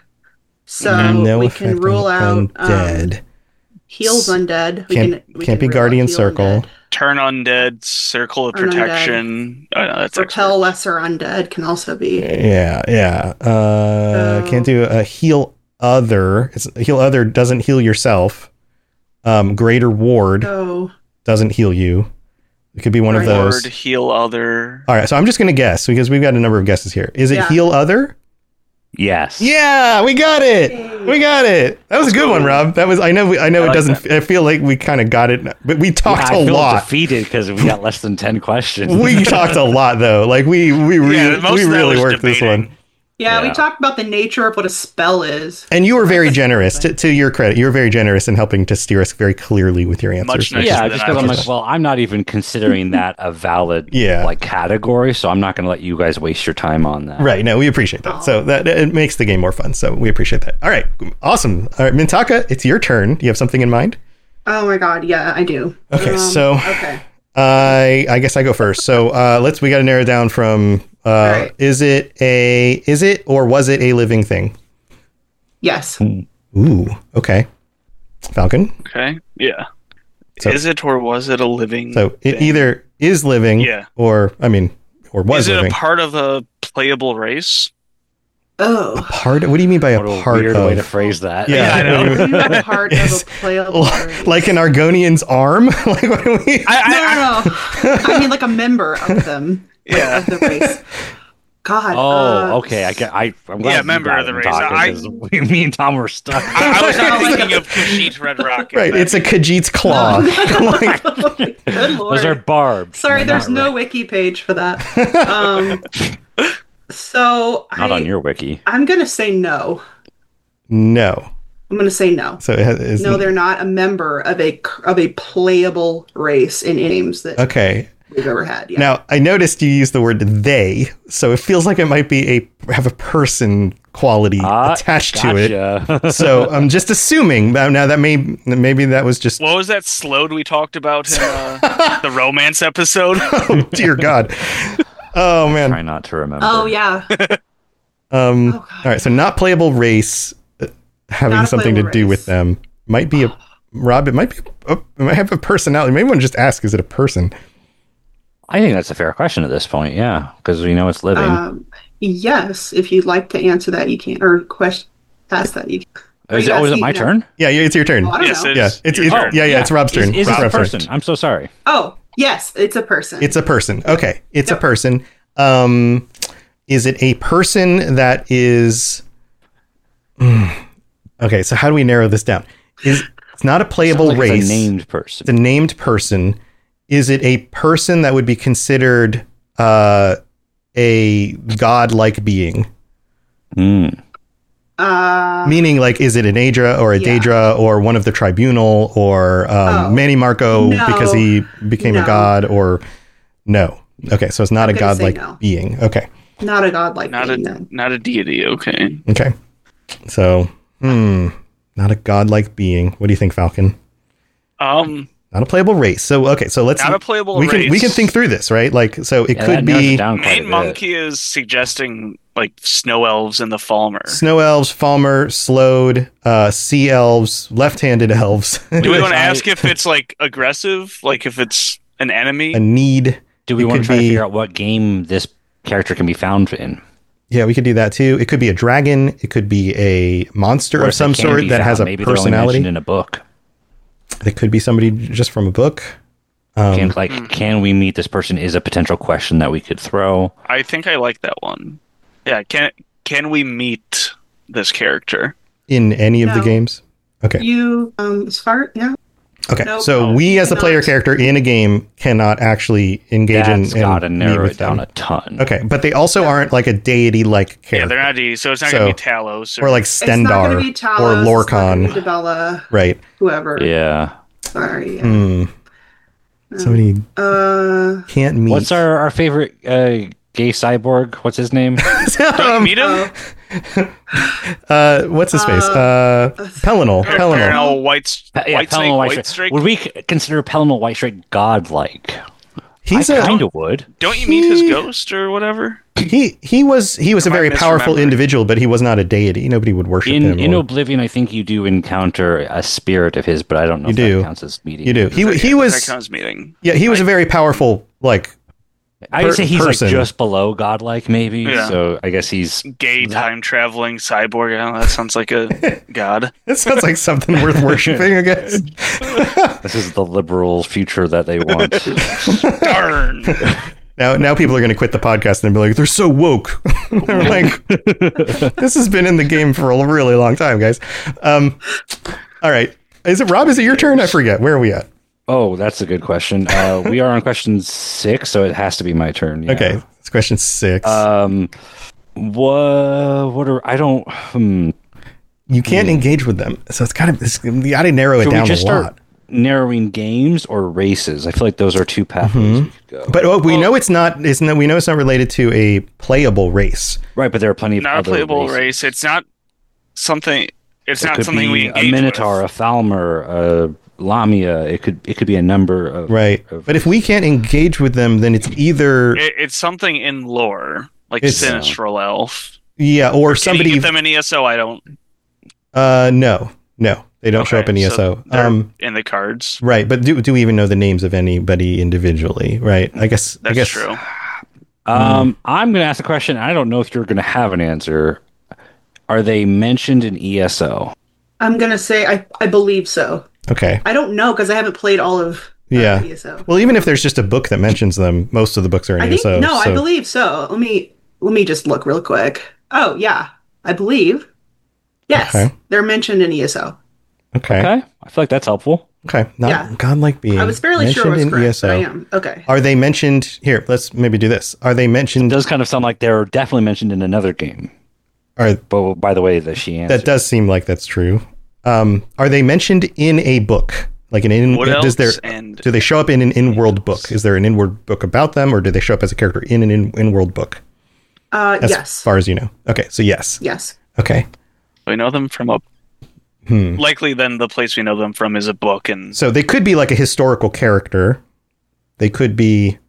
So we can rule out undead. Heals undead. We can't be guardian circle. Undead. Turn undead, circle of protection. Oh, no, that's repel lesser undead can also be. Yeah. Can't do a heal other. Heal other doesn't heal yourself. Greater ward doesn't heal you. It could be one of those. Ward, heal other. All right, so I'm just going to guess because we've got a number of guesses here. Is it heal other? Yes. Yeah, we got it. We got it. That was a good one, Rob. That was. I know it doesn't. That. I feel like we kind of got it, but we talked a lot. Defeated because we got less than 10 questions. We talked a lot though. Like we really worked this one. Yeah, we talked about the nature of what a spell is. And you were very generous. To your credit, you were very generous in helping to steer us very clearly with your answers. Yeah, just because I'm like, well, I'm not even considering that a valid like category, so I'm not going to let you guys waste your time on that. Right. No, we appreciate that. So that it makes the game more fun. So we appreciate that. All right. Awesome. All right, Mintaka, it's your turn. Do you have something in mind? Oh my God. Yeah, I do. Okay. I guess I go first. So we got to narrow down from right. Is it or was it a living thing? Yes. Ooh. Okay. Falcon. Okay. Yeah. So, is it or was it a living? So it thing? Either is living. Yeah. Or was is it living. A part of a playable race? Oh. A part? What do you mean by a part weird of? way to phrase that. Yeah, I know. A part of a playable race. Like an Argonian's arm? Like what do we? No. I mean like a member of them. Yeah. Of the race. God. Oh, okay. I'm glad. Yeah, member of the race. Me and Tom were stuck. I was not thinking of Khajiit Red Rocket. Right, it's a Khajiit's claw. Good Lord. Those are barbs. Sorry, there's no wiki page for that. So not on your wiki. I'm gonna say no. No. I'm gonna say no. So they're not a member of a playable race in games that we've ever had. Yeah. Now I noticed you used the word they, so it feels like it might be have a person quality attached to it. So I'm just assuming now that maybe that was just. What was that slode we talked about in the romance episode? Oh dear God. Oh man. Try not to remember. Oh yeah. All right, so not playable race having something to do with them might be Rob. It might have a personality. Maybe one just ask, is it a person? I think that's a fair question at this point. Yeah, because we know it's living. Yes, if you'd like to answer that, you can, or ask that you can. Is it my turn? Yeah, it's your turn. Oh, I don't know. It's Rob's turn. Is it a person? Turn. I'm so sorry. Oh, yes, it's a person. It's a person. Okay, it's a person. Is it a person that is? Okay, so how do we narrow this down? It's not a playable race. It's a named person. It's a named person. Is it a person that would be considered a godlike being? Mm. Meaning, like, is it an Aedra or a Daedra or one of the tribunal or Manny Marco because he became a god or no? Okay, so it's not a godlike being. Okay. Not a godlike being. Not a deity. Okay. Okay. So, not a godlike being. What do you think, Falcon? Not a playable race. So so let's not a playable race. We can think through this, right? Like, so it could be. Main Monkey is suggesting like snow elves in the Falmer. Snow elves, Falmer, Slode, sea elves, left-handed elves. Do we want to ask if it's like aggressive? Like if it's an enemy? A need. Do we want to try to figure out what game this character can be found in? Yeah, we could do that too. It could be a dragon. It could be a monster of some sort that has a personality. In a book. It could be somebody just from a book. Can we meet this person is a potential question that we could throw. I think I like that one. Yeah, can we meet this character in any of the games? Okay. Okay, so we as the player character in a game cannot actually engage That's in gotta narrow it them. down a ton. Okay, but they also aren't like a deity-like character. Yeah, they're not deities, so it's not going to be Talos. Or like Stendar or Lorcan. It's not Dibella. Right. Whoever. Yeah. Sorry. Yeah. Somebody can't meet. What's our favorite gay cyborg? What's his name? Don't you meet him? What's his face? Pelinal. Pelinal Whitestrake. Would we consider Pelinal Whitestrake godlike? I kind of would. Don't you meet his ghost or whatever? He was a very powerful individual, but he was not a deity. Nobody would worship him. In Oblivion, I think you do encounter a spirit of his, but I don't know if that counts as meeting. You do. He was. That counts meeting. Yeah, he was a very powerful I would say he's like just below godlike, maybe. Yeah. So I guess he's gay time traveling cyborg. Yeah, that sounds like a god. That sounds like something worth worshiping, I guess. This is the liberal future that they want. Darn. Now people are going to quit the podcast and be like, they're so woke. They're like, this has been in the game for a really long time, guys. All right. Is it Rob? Is it your turn? I forget. Where are we at? Oh, that's a good question. We are on question 6, so it has to be my turn. Yeah. Okay, it's question 6. You can't engage with them, so it's you got to narrow it down a lot. Narrowing games or races. I feel like those are two pathways we could go. But we know it's not. We know it's not related to a playable race. Right, but there are plenty of not other a playable races. race. It's not something. It's not something we engage with. A Minotaur, a Falmer, a Lamia. It could be a number of But if we can't engage with them, then it's either it's something in lore, like Sinistral Elf. Yeah, or somebody. Can you get them in ESO? I don't. No, they don't show up in ESO. In the cards, right? But do we even know the names of anybody individually? Right? I guess that's true. I'm going to ask a question. I don't know if you're going to have an answer. Are they mentioned in ESO? I'm going to say I believe so. Okay. I don't know because I haven't played all of ESO. Well, even if there's just a book that mentions them, most of the books are in ESO. I believe so. Let me just look real quick. Oh, yeah. I believe. Yes. Okay. They're mentioned in ESO. Okay. I feel like that's helpful. Okay. Not godlike being. I was fairly sure it was correct, ESO. But I am. Okay. Are they mentioned here? Let's maybe do this. Are they mentioned? It does kind of sound like they're definitely mentioned in another game. But by the way that she answered. That does seem like that's true. Are they mentioned in a book? Like do they show up in an in-world book? Is there an in-world book about them, or do they show up as a character in an in-world book? Yes. As far as you know. Okay, so yes. Yes. Okay. We know them from a likely then the place we know them from is a book, and so they could be like a historical character. They could be.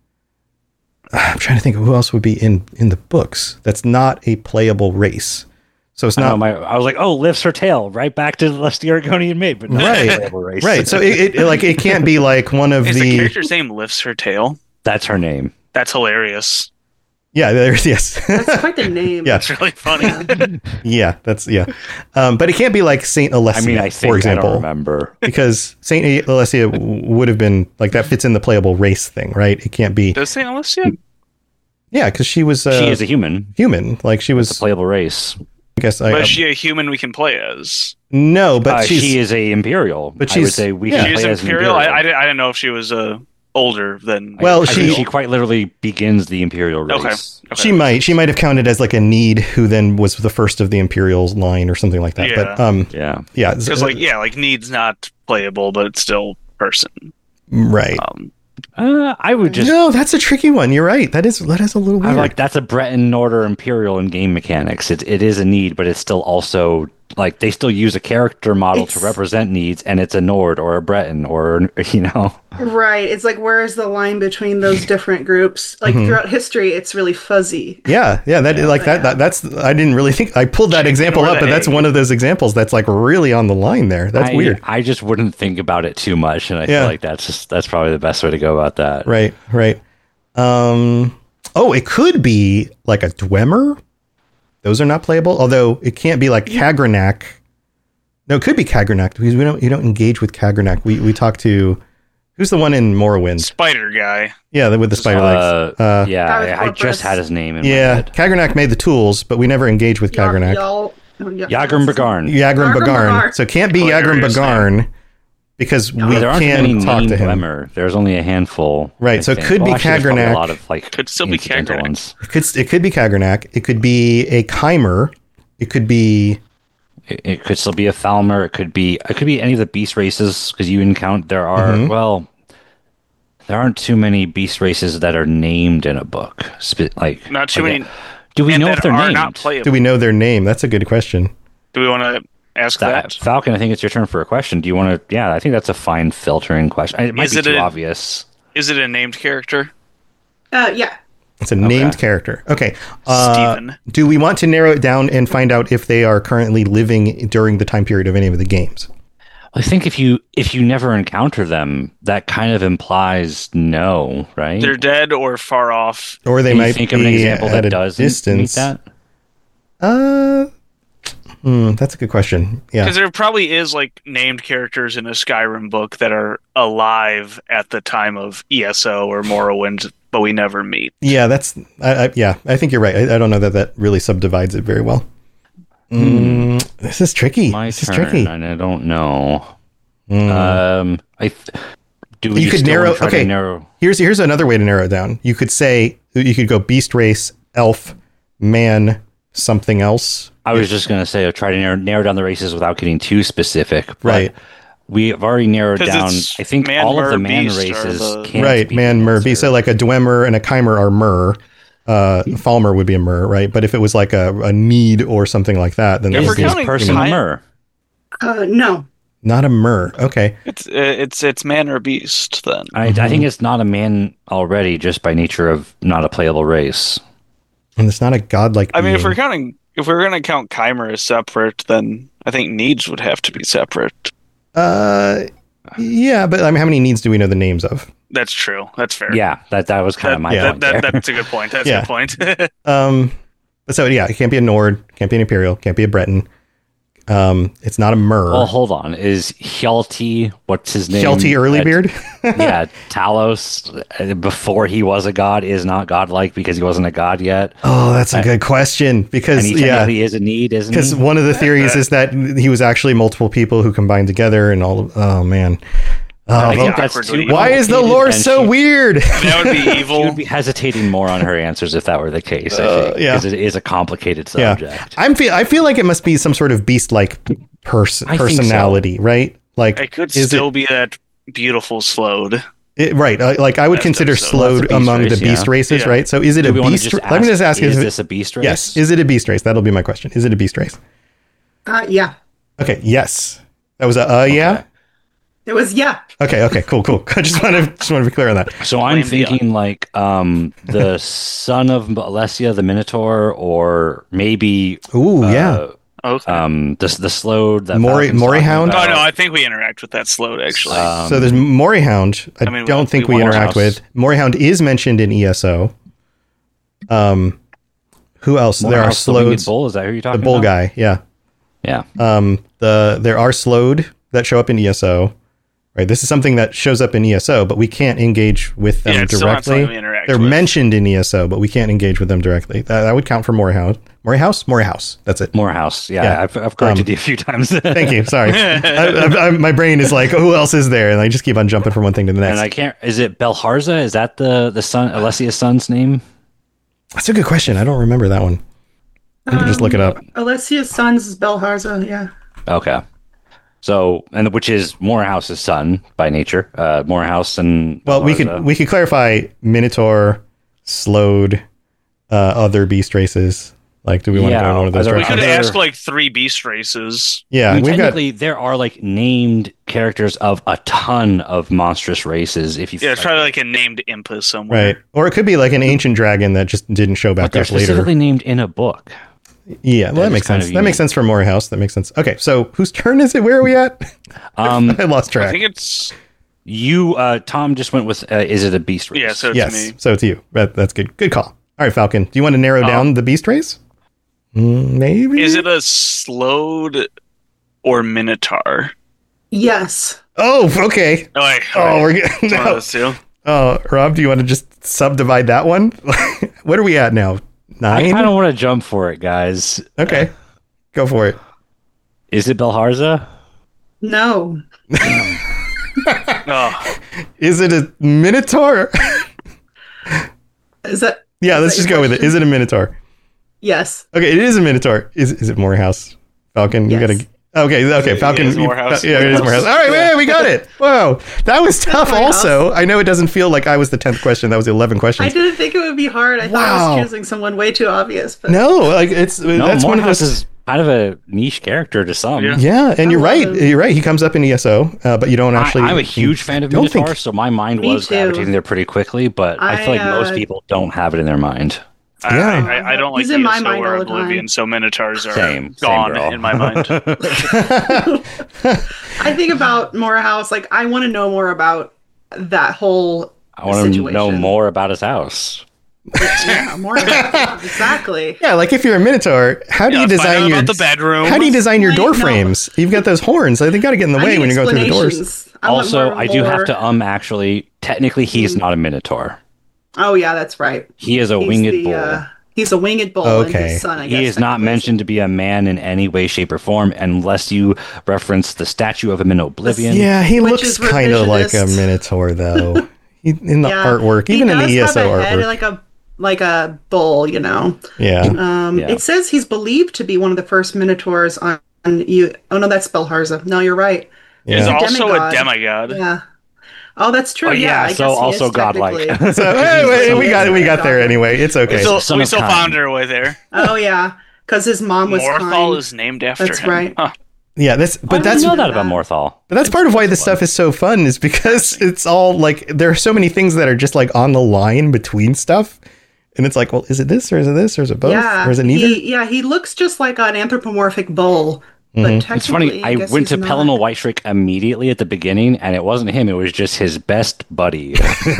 I'm trying to think of who else would be in the books. That's not a playable race. So it's not. I was like, oh, lifts her tail right back to the Lusty Argonian maid, but not a playable race. Right. So it can't be like one of the character's name lifts her tail. That's her name. That's hilarious. Yeah, yes. That's quite the name. Yeah. That's really funny. Yeah. But it can't be like Saint Alessia, for example. I don't remember. Because Saint Alessia would have been like that fits in the playable race thing, right? It can't be. Does Saint Alessia? Yeah, because she was. She is a human. Like she was a playable race. I guess. But is she a human we can play as? No, but she is a Imperial. But I would say we can play as Imperial. I didn't know if she was older than. Well, she quite literally begins the Imperial race. Okay. She might have counted as like a Need who then was the first of the Imperial's line or something like that. Yeah. But yeah. Because like Need's not playable, but it's still person. Right. I would just no. That's a tricky one. You're right. That is a little weird. I'm like that's a Breton Order Imperial in game mechanics. It is a Need, but it's still also like they still use a character model to represent Needs, and it's a Nord or a Breton or Right. It's like where is the line between those different groups? Like throughout history, it's really fuzzy. Yeah. That's I didn't really think I pulled that example up, but that's one of those examples that's like really on the line there. That's weird. I just wouldn't think about it too much, and I feel like that's probably the best way to go about that. Right. It could be like a Dwemer. Those are not playable, although it can't be like Kagranak. No, it could be Kagranak because you don't engage with Kagranak. We talk to Who's the one in Morrowind? Spider guy. Yeah, with the spider legs. I just had his name in my head. Kagrenac made the tools, but we never engaged with Kagrenac. Yagrum Bagarn. Yagrum Bagarn. So it can't be Yagrum Bagarn because we can't talk to him. Dwemer. There's only a handful. Right, so it could be Kagrenac. A lot of, could still be Kagrenac. Ones. It could be Kagrenac. It could be a Chimer. It could be... It could still be a Falmer. It could be any of the beast races, because you can count. There are there aren't too many beast races that are named in a book. Not too many. Do we know if they're named? Do we know their name? That's a good question. Do we want to ask that? Falcon, I think it's your turn for a question. Do you want to? Yeah, I think that's a fine filtering question. It might be too obvious. Is it a named character? Yeah. It's a named character. Okay. Steven. Do we want to narrow it down and find out if they are currently living during the time period of any of the games? I think if you never encounter them, that kind of implies no, right? They're dead or far off. Or they might think be of an example at that a distance. Meet that? That's a good question. Yeah. Because there probably is like named characters in a Skyrim book that are alive at the time of ESO or Morrowind, but we never meet. Yeah, I think you're right. I don't know that really subdivides it very well. This is tricky. This is tricky. And I don't know. You could narrow. Here's another way to narrow it down. You could go beast race, elf, man, something else. I was just going to say, try to narrow down the races without getting too specific. Right. We have already narrowed down, I think, all of the man races. Right, man, mer, beast. So like a Dwemer and a Chimer are mer. Falmer would be a mer, right? But if it was like a need or something like that, then is this person a mer? No. Not a mer. Okay. It's man or beast then. I think it's not a man already, just by nature of not a playable race. And it's not a godlike being. I mean, if we're going to count Chimer as separate, then I think needs would have to be separate. Yeah, but I mean, how many needs do we know the names of? That's true. That's fair. Yeah, that was kind of my point. That's a good point. That's a good point. So yeah, it can't be a Nord, can't be an Imperial, can't be a Breton. It's not a mer. Well, hold on. Is Hjalti, what's his name? Hjalti Earlybeard? Yeah, Talos, before he was a god, is not godlike because he wasn't a god yet. Oh, that's a good question. Because he technically is a need, isn't he? Because one of the theories is that he was actually multiple people who combined together and all of... Oh, man. Why is the lore so weird? That would be evil. She would be hesitating more on her answers if that were the case. I think, because it is a complicated subject. Yeah. I feel like it must be some sort of beast-like personality, right? Like it could still be that beautiful Slode. Right. Like I would consider Slode among the beast races, right? So is it a beast? Let me just ask: Is this a beast race? Yes. Is it a beast race? That'll be my question. Is it a beast race? Yeah. Okay. Yes. That was yeah. It was Okay, cool. I just want to be clear on that. So I'm thinking like the son of Alessia, the Minotaur, or maybe the Slode that Morihound. Oh no, I think we interact with that Slode actually. So there's Morihound. I don't think we interact with. Morihound is mentioned in ESO. Who else? There are Slodes. Bull, is that who you're talking about? The bull guy, yeah. There are Slode that show up in ESO. Right, this is something that shows up in ESO, but we can't engage with them directly. They're mentioned in ESO, but we can't engage with them directly. That would count for Morehouse. That's it. Morehouse. Yeah. I've corrected you a few times. Thank you. Sorry. My brain is like, who else is there? And I just keep on jumping from one thing to the next. And I can't. Is it Belharza? Is that the son, Alessia's son's name? That's a good question. I don't remember that one. I can just look it up. Alessia's son's is Belharza. Yeah. Okay. So, and which is Morehouse's son by nature. Morehouse and we could clarify Minotaur, Slode, other beast races. Like, do we want to go in one of those directions? We could ask like 3 beast races. Yeah, technically there are like named characters of a ton of monstrous races. If you it's probably like a named Impus somewhere, right? Or it could be like an ancient dragon that just didn't show back up later. They're specifically named in a book. Yeah, well, that makes sense. That makes sense for Morehouse. That makes sense. Okay, so whose turn is it? Where are we at? I lost track. I think it's you. Tom just went with. Is it a beast race? Yeah, so it's me. So it's you. That's good. Good call. All right, Falcon. Do you want to narrow down the beast race? Maybe. Is it a Slode or Minotaur? Yes. Oh, okay. We're getting no. Oh, Rob, do you want to just subdivide that one? What are we at now? 9? I kind of want to jump for it, guys. Okay. Go for it. Is it Belharza? No. Is it a Minotaur? Is that? Yeah, let's just go with it. Is it a Minotaur? Yes. Okay, it is a Minotaur. Is it Morehouse? Falcon? Yes. You gotta. Okay, Falcon. It is Morehouse. Yeah, it is Morehouse. All right, man, we got it. Whoa, that was tough. Also, I know it doesn't feel like I was the 10th question. That was the 11 questions. I didn't think it would be hard. I thought I was choosing someone way too obvious. But no, like that's Morehouse one of those. Is kind of a niche character to some. Yeah, and you're right. You're right. He comes up in ESO, but you don't actually. I'm a huge fan of Minotaur, so my mind was gravitating there pretty quickly. But I feel like most people don't have it in their mind. Yeah, I don't like He's in my mind or all the Oblivion, time. so Minotaurs are Same gone girl. in my mind. I think about Morehouse, like I want to know more about that whole I want to know more about his house. Yeah, more about exactly. Yeah, like if you're a Minotaur, how do you design the bedroom? How do you design your door frames? You've got those horns. They got to get in the way when you go through the doors. Also, I do have to actually technically he's not a Minotaur. Oh yeah, that's right. He is a winged bull. He's a winged bull. Okay. And his son, I guess, he is not mentioned to be a man in any way, shape, or form unless you reference the statue of him in Oblivion. Yeah, he looks kind of like a Minotaur, though. In the artwork, even in the ESO artwork. Like a bull, you know. Yeah. It says he's believed to be one of the first Minotaurs on you. Oh no, that's Belharza. No, you're right. He's also a demigod. Yeah. Oh, that's true. Yeah. I so guess also godlike. So we got there anyway. It's okay. We still found our way there. Oh yeah, because his mom was Morthal is named after him. That's right. Huh. Yeah, I didn't know that about Morthal. But that's part of why this stuff is so fun, is because it's all like there are so many things that are just like on the line between stuff. And it's like, well, is it this or is it this or is it both? Or is it neither? He looks just like an anthropomorphic bull. But it's funny, I went to Pelinal Whiteshriek immediately at the beginning, and it wasn't him, it was just his best buddy.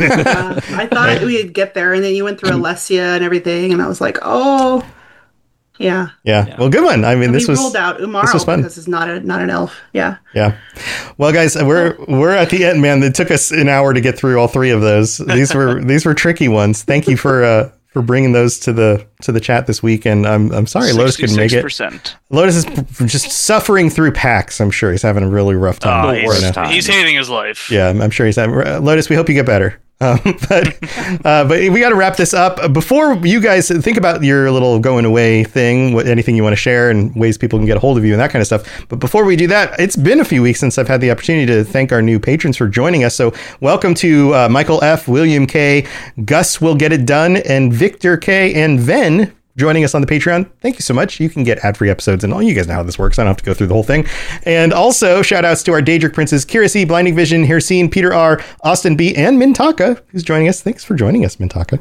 I thought we'd get there, and then you went through Alessia and everything, and I was like, oh, yeah. Well, good one. I mean, we ruled out Umaro this was fun. because it's not an elf. Yeah. Well, guys, we're at the end, man. It took us an hour to get through all three of those. These were tricky ones. Thank you for bringing those to the chat this week, and I'm sorry Lotus couldn't make it. Lotus is just suffering through PAX. I'm sure he's having a really rough time. He's hating his life. Yeah, I'm sure he's having. Lotus, we hope you get better. But we got to wrap this up. Before you guys think about your little going away thing, anything you want to share and ways people can get a hold of you and that kind of stuff. But before we do that, it's been a few weeks since I've had the opportunity to thank our new patrons for joining us. So welcome to Michael F., William K., Gus Will Get It Done, and Victor K., and Ven joining us on the Patreon. Thank you so much. You can get ad-free episodes and all. You guys know how this works. I don't have to go through the whole thing. And also shout outs to our Daedric Princes, Kira C., Blinding Vision, Hirsine, Peter R., Austin B., and Mintaka, who's joining us. Thanks for joining us, Mintaka.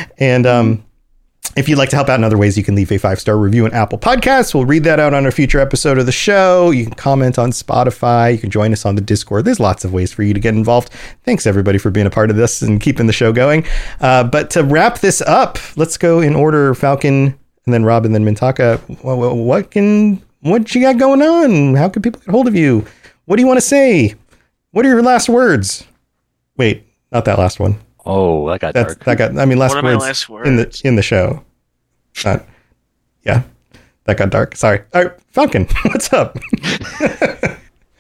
And if you'd like to help out in other ways, you can leave a 5-star review on Apple Podcasts. We'll read that out on a future episode of the show. You can comment on Spotify. You can join us on the Discord. There's lots of ways for you to get involved. Thanks, everybody, for being a part of this and keeping the show going. But to wrap this up, let's go in order. Falcon, and then Rob, and then Mintaka. What you got going on? How can people get hold of you? What do you want to say? What are your last words? Wait, not that last one. Oh, that got dark. Last words in the show. Yeah, that got dark. Sorry. All right, Falcon, what's up? I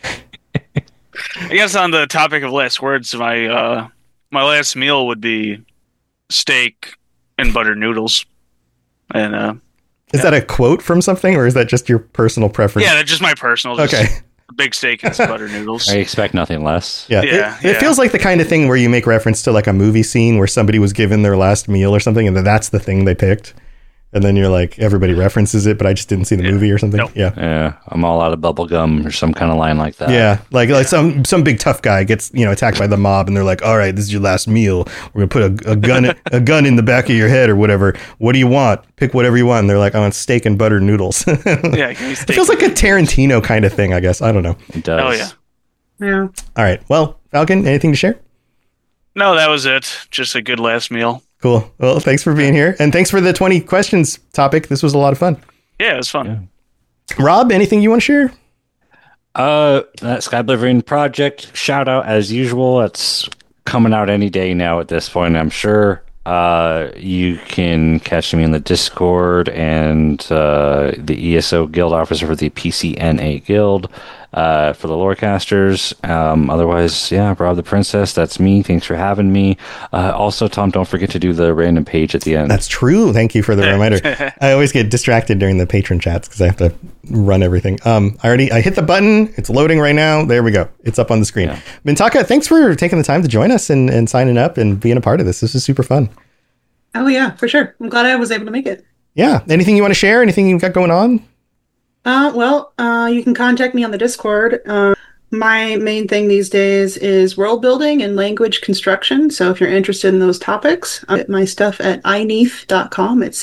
guess on the topic of last words, my last meal would be steak and buttered noodles. And is that a quote from something, or is that just your personal preference? Yeah, that's just my personal. Okay. A big steak and some buttered noodles. I expect nothing less. Yeah. It feels like the kind of thing where you make reference to like a movie scene where somebody was given their last meal or something, and then that's the thing they picked. And then you're like, everybody references it, but I just didn't see the movie or something. Nope. Yeah. I'm all out of bubble gum or some kind of line like that. Yeah. Like some big tough guy gets, attacked by the mob, and they're like, all right, this is your last meal. We're going to put a gun in the back of your head or whatever. What do you want? Pick whatever you want. And they're like, I want steak and buttered noodles. Yeah. It feels like a Tarantino kind of thing, I guess. I don't know. It does. Oh, yeah. Yeah. All right. Well, Falcon, anything to share? No, that was it. Just a good last meal. Cool. Well, thanks for being here. And thanks for the 20 questions topic. This was a lot of fun. Yeah, it was fun. Yeah. Rob, anything you want to share? That Sky Oblivion project, shout out as usual. It's coming out any day now at this point, I'm sure. You can catch me in the Discord and the ESO Guild officer for the PCNA Guild for the Lorecasters. Otherwise, yeah, Rob the Princess, that's me. Thanks for having me. Also, Tom, don't forget to do the random page at the end. That's true. Thank you for the reminder. I always get distracted during the patron chats because I have to run everything. I hit the button. It's loading right now. There we go. It's up on the screen. Yeah. Mintaka, thanks for taking the time to join us and signing up and being a part of this. This is super fun. Oh, yeah, for sure. I'm glad I was able to make it. Yeah. Anything you want to share? Anything you've got going on? You can contact me on the Discord. My main thing these days is world building and language construction. So if you're interested in those topics, I get my stuff at aineith.com. It's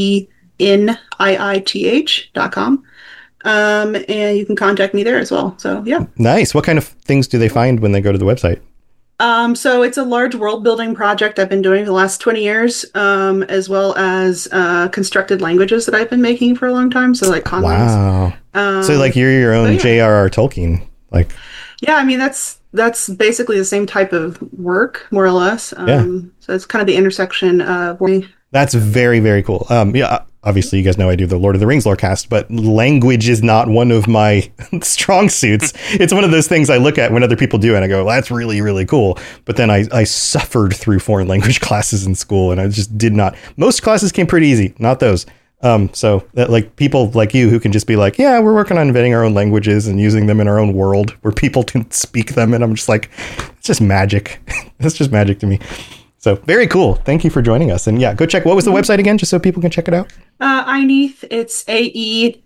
AENIITH.com. And you can contact me there as well. So, yeah. Nice. What kind of things do they find when they go to the website? So it's a large world building project I've been doing for the last 20 years, as well as constructed languages that I've been making for a long time. So like Conlands. Wow. So like you're your own J.R.R. Tolkien. Like. Yeah, I mean that's basically the same type of work, more or less. So it's kind of the intersection of. That's very, very cool. Obviously, you guys know I do the Lord of the Rings Lorecast, but language is not one of my strong suits. It's one of those things I look at when other people do it, and I go, well, that's really, really cool. But then I suffered through foreign language classes in school, and I just did not. Most classes came pretty easy, not those. So that like people like you who can just be like, yeah, we're working on inventing our own languages and using them in our own world where people can speak them. And I'm just like, it's just magic. It's just magic to me. So very cool. Thank you for joining us. And yeah, go check. What was the website again? Just so people can check it out. Aineith. It's AENIITH.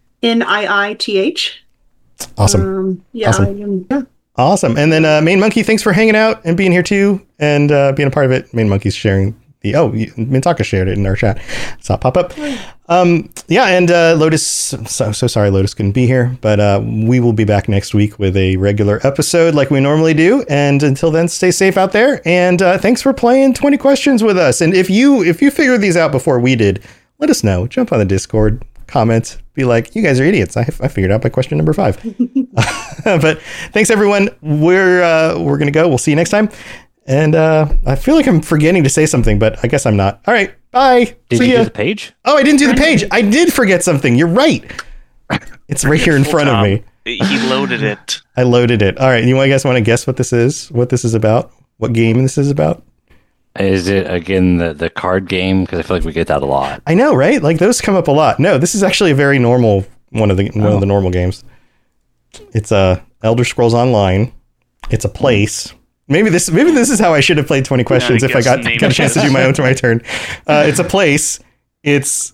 Awesome. Awesome. And then Main Monkey, thanks for hanging out and being here too. And being a part of it. Main Monkey's sharing Mintaka shared it in our chat. Saw it pop up. And Lotus, so sorry Lotus couldn't be here, but we will be back next week with a regular episode like we normally do. And until then, stay safe out there. And thanks for playing 20 questions with us. And if you figured these out before we did, let us know. Jump on the Discord, comment, be like, you guys are idiots. I figured out by question number 5. But thanks everyone. We're going to go. We'll see you next time. And I feel like I'm forgetting to say something, but I guess I'm not. All right. Bye. Did you do the page? Oh, I didn't do the page. I did forget something. You're right. It's right here in front of me. He loaded it. I loaded it. All right. You guys want to guess what this is? What this is about? What game this is about? Is it, again, the card game? Because I feel like we get that a lot. I know, right? Like, those come up a lot. No, this is actually a very normal one of the normal games. It's Elder Scrolls Online. It's a place. Maybe this is how I should have played 20 questions if I got a chance to do my own to my turn. It's a place. It's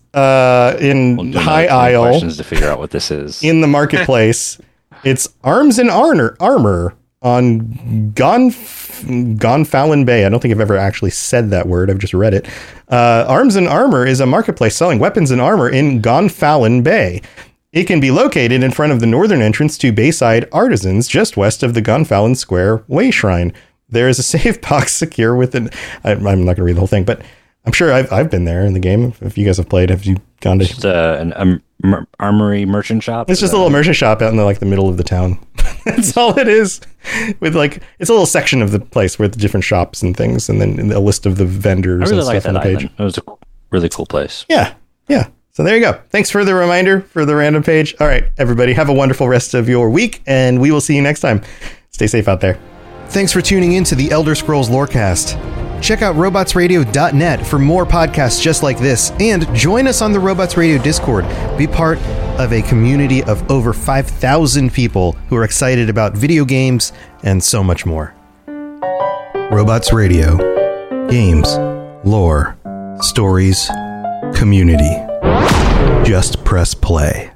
in High Isle. Questions to figure out what this is. In the marketplace. It's Arms and Armor on Gonfalon Bay. I don't think I've ever actually said that word. I've just read it. Arms and Armor is a marketplace selling weapons and armor in Gonfalon Bay. It can be located in front of the northern entrance to Bayside Artisans, just west of the Gonfalon Square Way Shrine. There is a safe box secure within. I'm not going to read the whole thing, but I'm sure I've been there in the game. If you guys have played, have you gone to just an armory merchant shop? It's just a little merchant shop out in the middle of the town. That's all it is. With it's a little section of the place with different shops and things, and then a list of the vendors and stuff on the page. It was a really cool place. Yeah. So there you go. Thanks for the reminder for the random page. All right, everybody, have a wonderful rest of your week, and we will see you next time. Stay safe out there. Thanks for tuning in to the Elder Scrolls Lorecast. Check out robotsradio.net for more podcasts just like this, and join us on the Robots Radio Discord. Be part of a community of over 5,000 people who are excited about video games and so much more. Robots Radio. Games, lore, stories, community. Just press play.